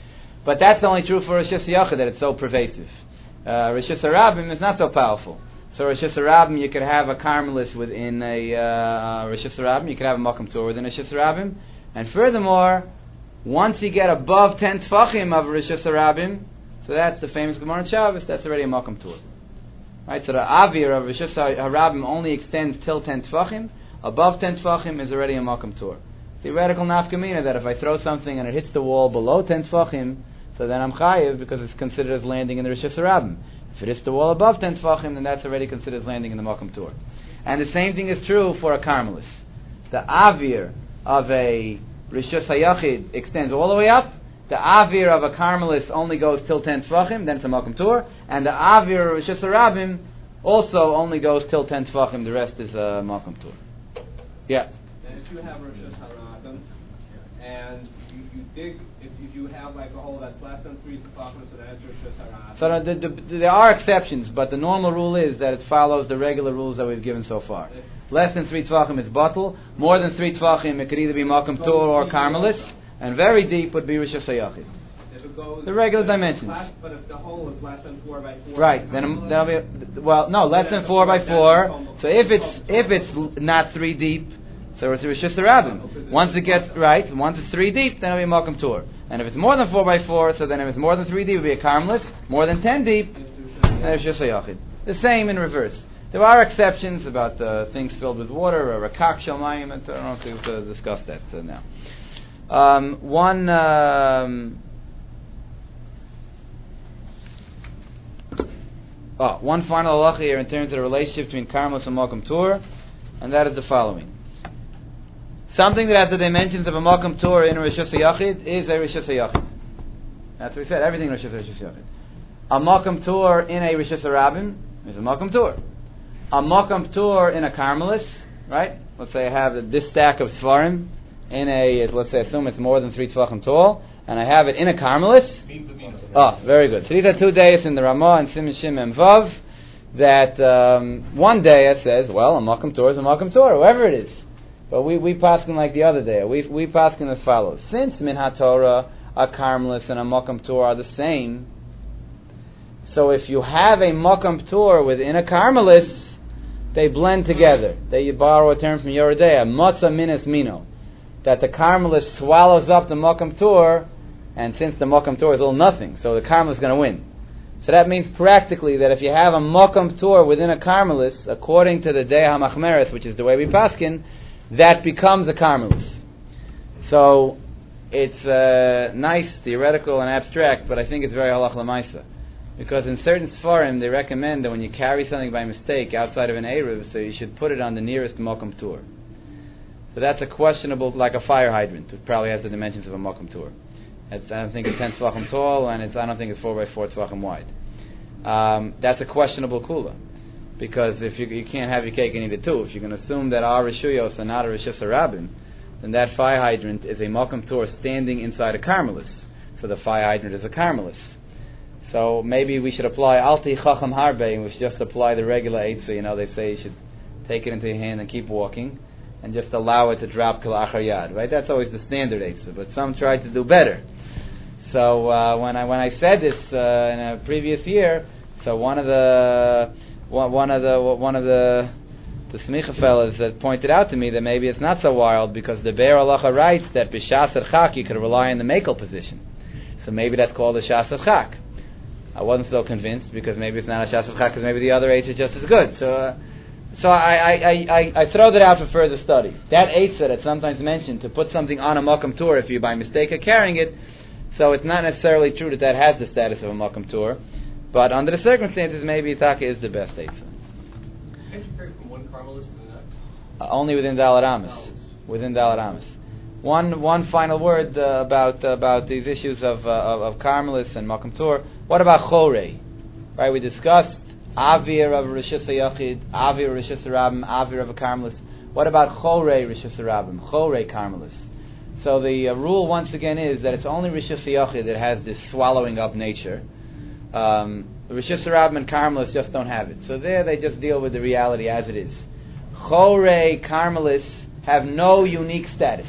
But that's only true for Rishus HaYachid, that it's so pervasive. Rishus HaRabim is not so powerful. So Rishus HaRabim, you could have a Carmelis within a Rishus HaRabim, you could have a Makam Tur within a Rishus HaRabim, and furthermore, once you get above 10 Tfachim of Rishus HaRabim, so that's the famous Gemara in Shabbos, that's already a Makam Tur. Right, so the avir of Rishus HaRabim only extends till 10 Tfachim, above 10 Tfachim is already a Makam Tur. Theoretical nafkamina that if I throw something and it hits the wall below 10 Tfachim, so then I'm chayiv because it's considered as landing in the Rishus HaRabim. If it hits the wall above 10 Tfachim, then that's already considered as landing in the Makam Tur. And the same thing is true for a Carmelis. The avir of a Rishus HaYachid extends all the way up. The avir of a Carmelis only goes till 10 Tfachim, then it's a Makam Tur. And the avir of Rishus HaRabim also only goes till 10 Tfachim, the rest is a Makam Tur. Yeah? And if you have Rishus HaRabim, and you dig, if you have like a hole that's less than 3 Tfachim, so that's Rishus HaRabim. So there are exceptions, but the normal rule is that it follows the regular rules that we've given so far. Less than 3 Tfachim is Batul. More than 3 Tfachim, it could either be Makam Tur or Carmelis. And very deep would be Rishus HaYachid. If it goes the regular dimensions. But if the hole is less than 4 by 4, right? Then that'll be less than 4 by 4. So if it's not 3 deep, so it's Rishus HaRabim. Once it's 3 deep, then it'll be Makam Tur. And if it's more than 4 by 4, so then if it's more than 3 deep, it'll be a Carmelis. More than 10 deep, then it's Rishus HaYachid. The same in reverse. There are exceptions about things filled with water or a Rakak Shalmayim. I don't know to discuss that now. One final halacha here in terms of the relationship between Carmelis and Makam Tur, and that is the following. Something that has the dimensions of a Makam Tur in a Rishus HaYachid is a Rishus HaYachid. That's what we said, everything in Rishus HaYachid. A Makam Tur in a Rishus HaRabim is a Makam Tur. A Makam Tur in a Carmelis, right? Let's say I have this stack of Svarim in let's say, assume it's more than 3 Tfachim tall, and I have it in a Carmelis. Very good. So these are 2 days in the Ramah and Siman Shin Mem Vav, that one day it says, well, a Makam Tur is a Makam Tur, whoever it is. But we paskin like the other day. We paskin as follows. Since Min HaTorah, a Carmelis and a Makam Tur are the same, so if you have a Makam Tur within a Carmelis, they blend together. You borrow a term from Yoredea, Motza Minas Mino. That the Carmelis swallows up the Makam Tur, and since the Makam Tur is all nothing, so the Carmelis is going to win. So that means practically that if you have a Makam Tur within a Carmelis, according to the Dei HaMachmeres, which is the way we paskin, that becomes a Carmelis. So it's nice, theoretical, and abstract, but I think it's very halach l'maisa. Because in certain Sfarim, they recommend that when you carry something by mistake outside of an Eruv, so you should put it on the nearest Makam Tur. So that's a questionable, like a fire hydrant, which probably has the dimensions of a Mokum Tur. I don't think it's 10 tzvachim tall, and I don't think it's 4x4 tzvachim wide. That's a questionable kula, because if you can't have your cake and eat it too. If you can assume that our Rishuyos are not a Rishus HaRabim, then that fire hydrant is a Mokum Tur standing inside a Carmelis. So the fire hydrant is a Carmelis. So maybe we should apply Alti Chacham Harbe, and we should just apply the regular Eitzah. They say you should take it into your hand and keep walking, and just allow it to drop Kil Achar Yad. Right? That's always the standard Eitzah, but some try to do better. So when I said this in a previous year, so one of the Smicha fellas that pointed out to me that maybe it's not so wild, because the Be'er Halacha writes that b'Shas Chak you could rely on the Mekel position. So maybe that's called a Shas Chak. I wasn't so convinced, because maybe it's not a Shas Chak, because maybe the other eight is just as good. So I throw that out for further study. That eitzah that's sometimes mentioned to put something on a Mokum Tur if you by mistake are carrying it. So it's not necessarily true that has the status of a Mokum Tur, but under the circumstances, maybe Itaka is the best eitzah. Can't you carry from one Carmelis to the next? Only within Dalet Amos. Within Dalet Amos. One final word about these issues of Carmelis and Mokum Tur. What about Chorei? Right, we discussed Avir of Rishus HaYachid, Avir of Rishus HaRabim, Avir of a Carmelis. What about Chorei Rishus HaRabim, Chorei Carmelis? So the rule once again is that it's only Rishus HaYachid that has this swallowing up nature. Rishus HaRabim and Carmelis just don't have it. So there they just deal with the reality as it is. Chorei Carmelis have no unique status,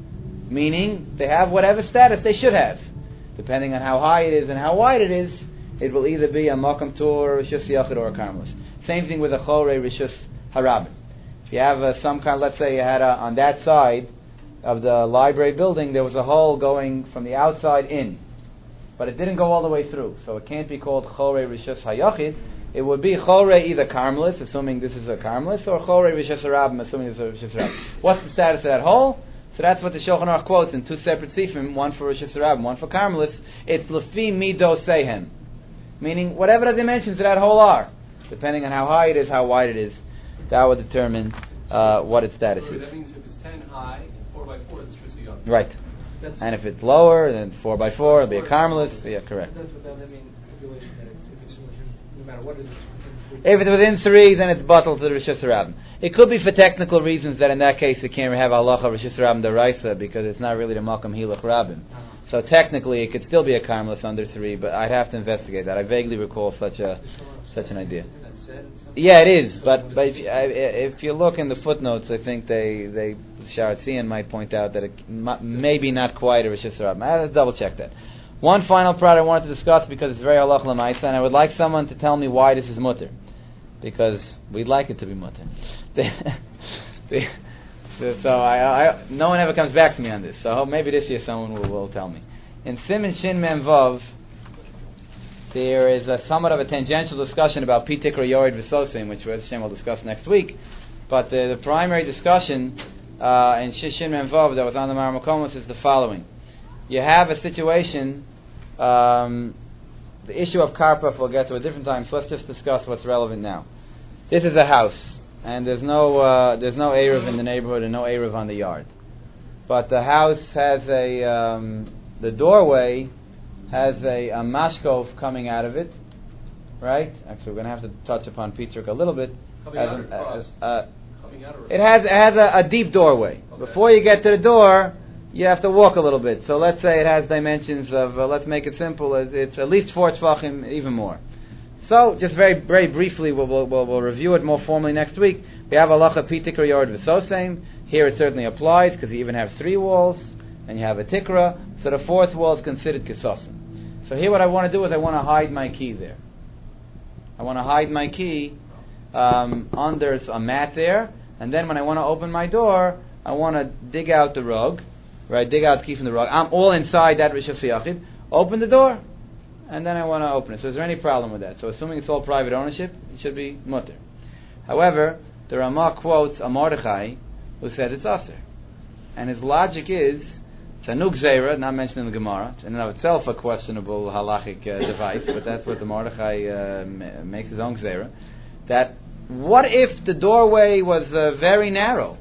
meaning they have whatever status they should have. Depending on how high it is and how wide it is, it will either be a Mokum Tur, Rishus HaYachid, or a Carmelis. Same thing with a Chorei Rishus HaRabim. If you have some kind, let's say you had on that side of the library building, there was a hole going from the outside in, but it didn't go all the way through, so it can't be called Chorei Rishus HaYachid. It would be Chorei either Carmelis, assuming this is a Carmelis, or Chorei Rishus HaRabim, assuming this is a Rishus HaRabim. What's the status of that hole? So that's what the Shulchan Aruch quotes in two separate sifrim, one for Rishus HaRabim, one for Carmelis. It's Lefi Mido Sehem, meaning whatever the dimensions of that hole are, depending on how high it is, how wide it is, that will determine what its status is. That means if it's 10 high, 4x4, it's Rishus HaYachid. Right. And if it's lower, then 4x4, it'll be a Carmelis. Yeah, correct. That's without that means stipulation that if it's no matter what it is. If it's within 3, then it's bottled to the Rishus HaRabim. It could be for technical reasons that in that case it can't have halacha Rishus HaRabim deraisa, because it's not really the Malkam Hilach Rabim. So technically it could still be a Carmelis under 3, but I'd have to investigate that. I vaguely recall such an idea. Yeah, it is, but if you look in the footnotes, I think the Sharatzian might point out that it maybe not quite a Rishus HaRabim. I have to double check that. One final part I wanted to discuss, because it's very halach l'maisa, and I would like someone to tell me why this is mutter, because we'd like it to be mutter. So no one ever comes back to me on this. So maybe this year someone will tell me. In Siman Shin Mem Vav, there is somewhat of a tangential discussion about Pitikra Yored V'Sosim, which Hashem will discuss next week. But the primary discussion in Shin Mem Vav that was on the Mar Makomos is the following. You have a situation, the issue of Karpaf we'll get to a different time, so let's just discuss what's relevant now. This is a house, and there's no Eruv in the neighborhood and no Eruv on the yard. But the house has the doorway has a mashkov coming out of it, right? Actually, we're going to have to touch upon Petruk a little bit. It has a deep doorway. Okay. Before you get to the door, you have to walk a little bit. So let's say it has dimensions of, let's make it simple, it's at least 4 tefachim, even more. So, just very briefly, we'll review it more formally next week. We have halacha pitikra yord v'sosem. Here it certainly applies, because you even have 3 walls, and you have a tikra, so the 4th wall is considered kisosim. So here what I want to do is I want to hide my key there. I want to hide my key under a mat there, and then when I want to open my door, I want to dig out the rug, right? Dig out the key from the rug. I'm all inside that Rishus HaYachid. Open the door, and then I want to open it. So is there any problem with that? So assuming it's all private ownership, it should be mutter. However, the Ramah quotes a Mordechai who said it's aser, and his logic is it's a nuk zera, not mentioned in the Gemara. It's in and of itself a questionable halachic device, but that's what the Mordechai makes his own zera. That what if the doorway was very narrow?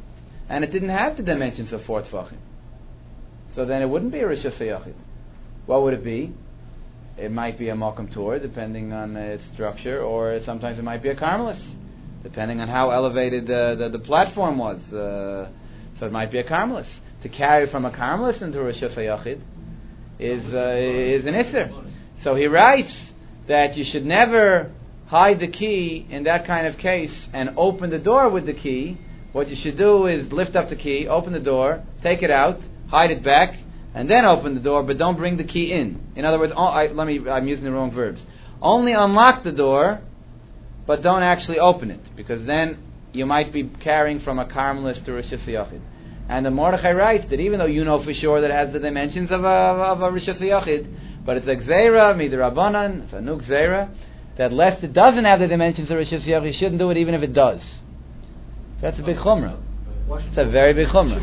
and it didn't have the dimensions of 4 tefachim. So then it wouldn't be a Rishus HaYachid. What would it be? It might be a Malkum Tur, depending on its structure, or sometimes it might be a Carmelis, depending on how elevated the platform was. So it might be a Carmelis. To carry from a Carmelis into a Rishus HaYachid is an Isser. So he writes that you should never hide the key in that kind of case and open the door with the key. What you should do is lift up the key, open the door, take it out, hide it back, and then open the door, but don't bring the key in. In other words, I'm using the wrong verbs. Only unlock the door, but don't actually open it, because then you might be carrying from a Carmelis to Rishus HaYachid. And the Mordechai writes that even though you know for sure that it has the dimensions of a Rishus HaYachid, but it's a Gzeira, Midrabanan, it's a Nuk Gzeira, that lest it doesn't have the dimensions of Rishus HaYachid, you shouldn't do it even if it does. That's a big chumrah. It's a very big chumrah.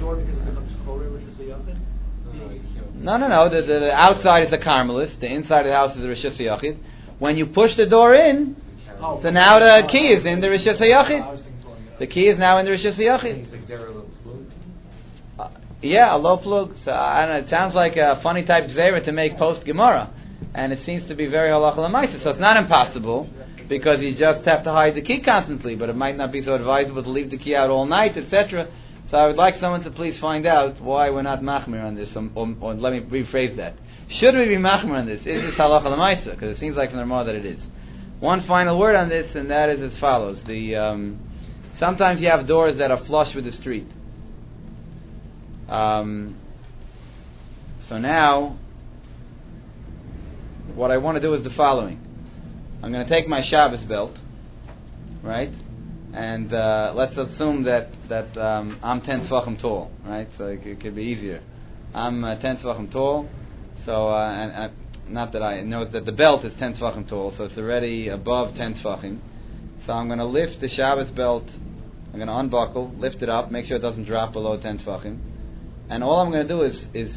No. The outside is a Carmelis. The inside of the house is a Rishus HaYachid. When you push the door in, so now the key is in the Rishus HaYachid. The key is now in the Rishus HaYachid. Yeah, a low plug. So I don't know, it sounds like a funny type Gzeira to make post Gemara, and it seems to be very halacha l'maisa. So it's not impossible, because you just have to hide the key constantly. But it might not be so advisable to leave the key out all night, etc. So I would like someone to please find out why we're not machmir on this, or let me rephrase that. Should we be machmir on this? Is this halacha l'maisa? Because it seems like from the Ramah that it is. One final word on this, and that is as follows: sometimes you have doors that are flush with the street. So now, what I want to do is the following. I'm going to take my Shabbos belt, right? And let's assume that I'm 10 tefachim tall, right? So it could be easier. I'm 10 tefachim tall, so not that I know that the belt is 10 tefachim tall, so it's already above 10 tefachim. So I'm going to lift the Shabbos belt. I'm going to unbuckle, lift it up, make sure it doesn't drop below 10 tefachim. And all I'm going to do is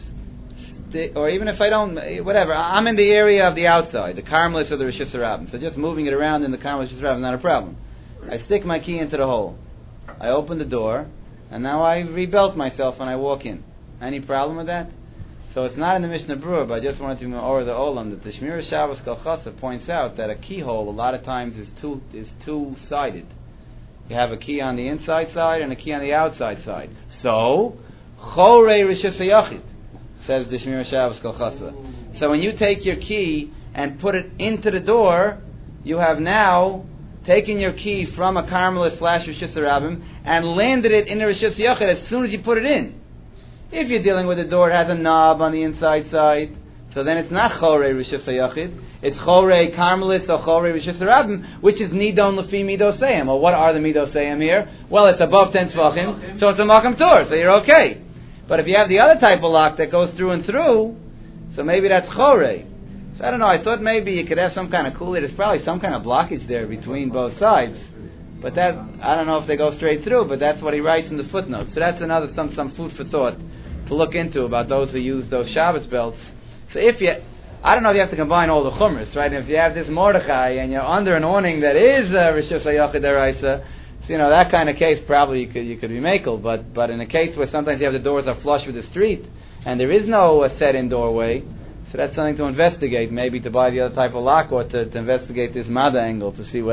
or even if I don't, whatever, I'm in the area of the outside, the Carmelis or the Rishus HaRabbim. So just moving it around in the Carmelis Rishus HaRabbim is not a problem. I stick my key into the hole. I open the door, and now I rebelt myself when I walk in. Any problem with that? So it's not in the Mishnah Berurah, but I just wanted to go over the Olam that the Shmira Shabbos Kol Chassav points out that a keyhole a lot of times is two-sided. You have a key on the inside side and a key on the outside side. So, Chorei Rishus HaYachid, says the Shmira Shabbos Kol Chassav. So when you take your key and put it into the door, you have now taken your key from a Carmelis / Rishus HaRabbim and landed it in the Rishus HaYachid as soon as you put it in. If you're dealing with a door that has a knob on the inside side, so then it's not Chorei Rishus HaYachid, it's Chorei Carmelis or Chorei Rishus HaRabbim, which is Nidon Lefi Midosayim. Well, what are the Midosayim here? Well, it's above 10 Tvachim, so it's a Makam Tur, so you're okay. But if you have the other type of lock that goes through and through, so maybe that's Chorei. So I don't know, I thought maybe you could have some kind of cooler. There's probably some kind of blockage there between both sides. But that, I don't know if they go straight through, but that's what he writes in the footnote. So that's another, some food for thought to look into about those who use those Shabbos belts. So if you, I don't know if you have to combine all the chumras, right? And if you have this Mordechai and you're under an awning that is Rishus HaYachid Deraisa, so, that kind of case probably you could be makel. But in a case where sometimes you have the doors are flush with the street and there is no set-in doorway, so that's something to investigate, maybe to buy the other type of lock or to investigate this Mada angle to see whether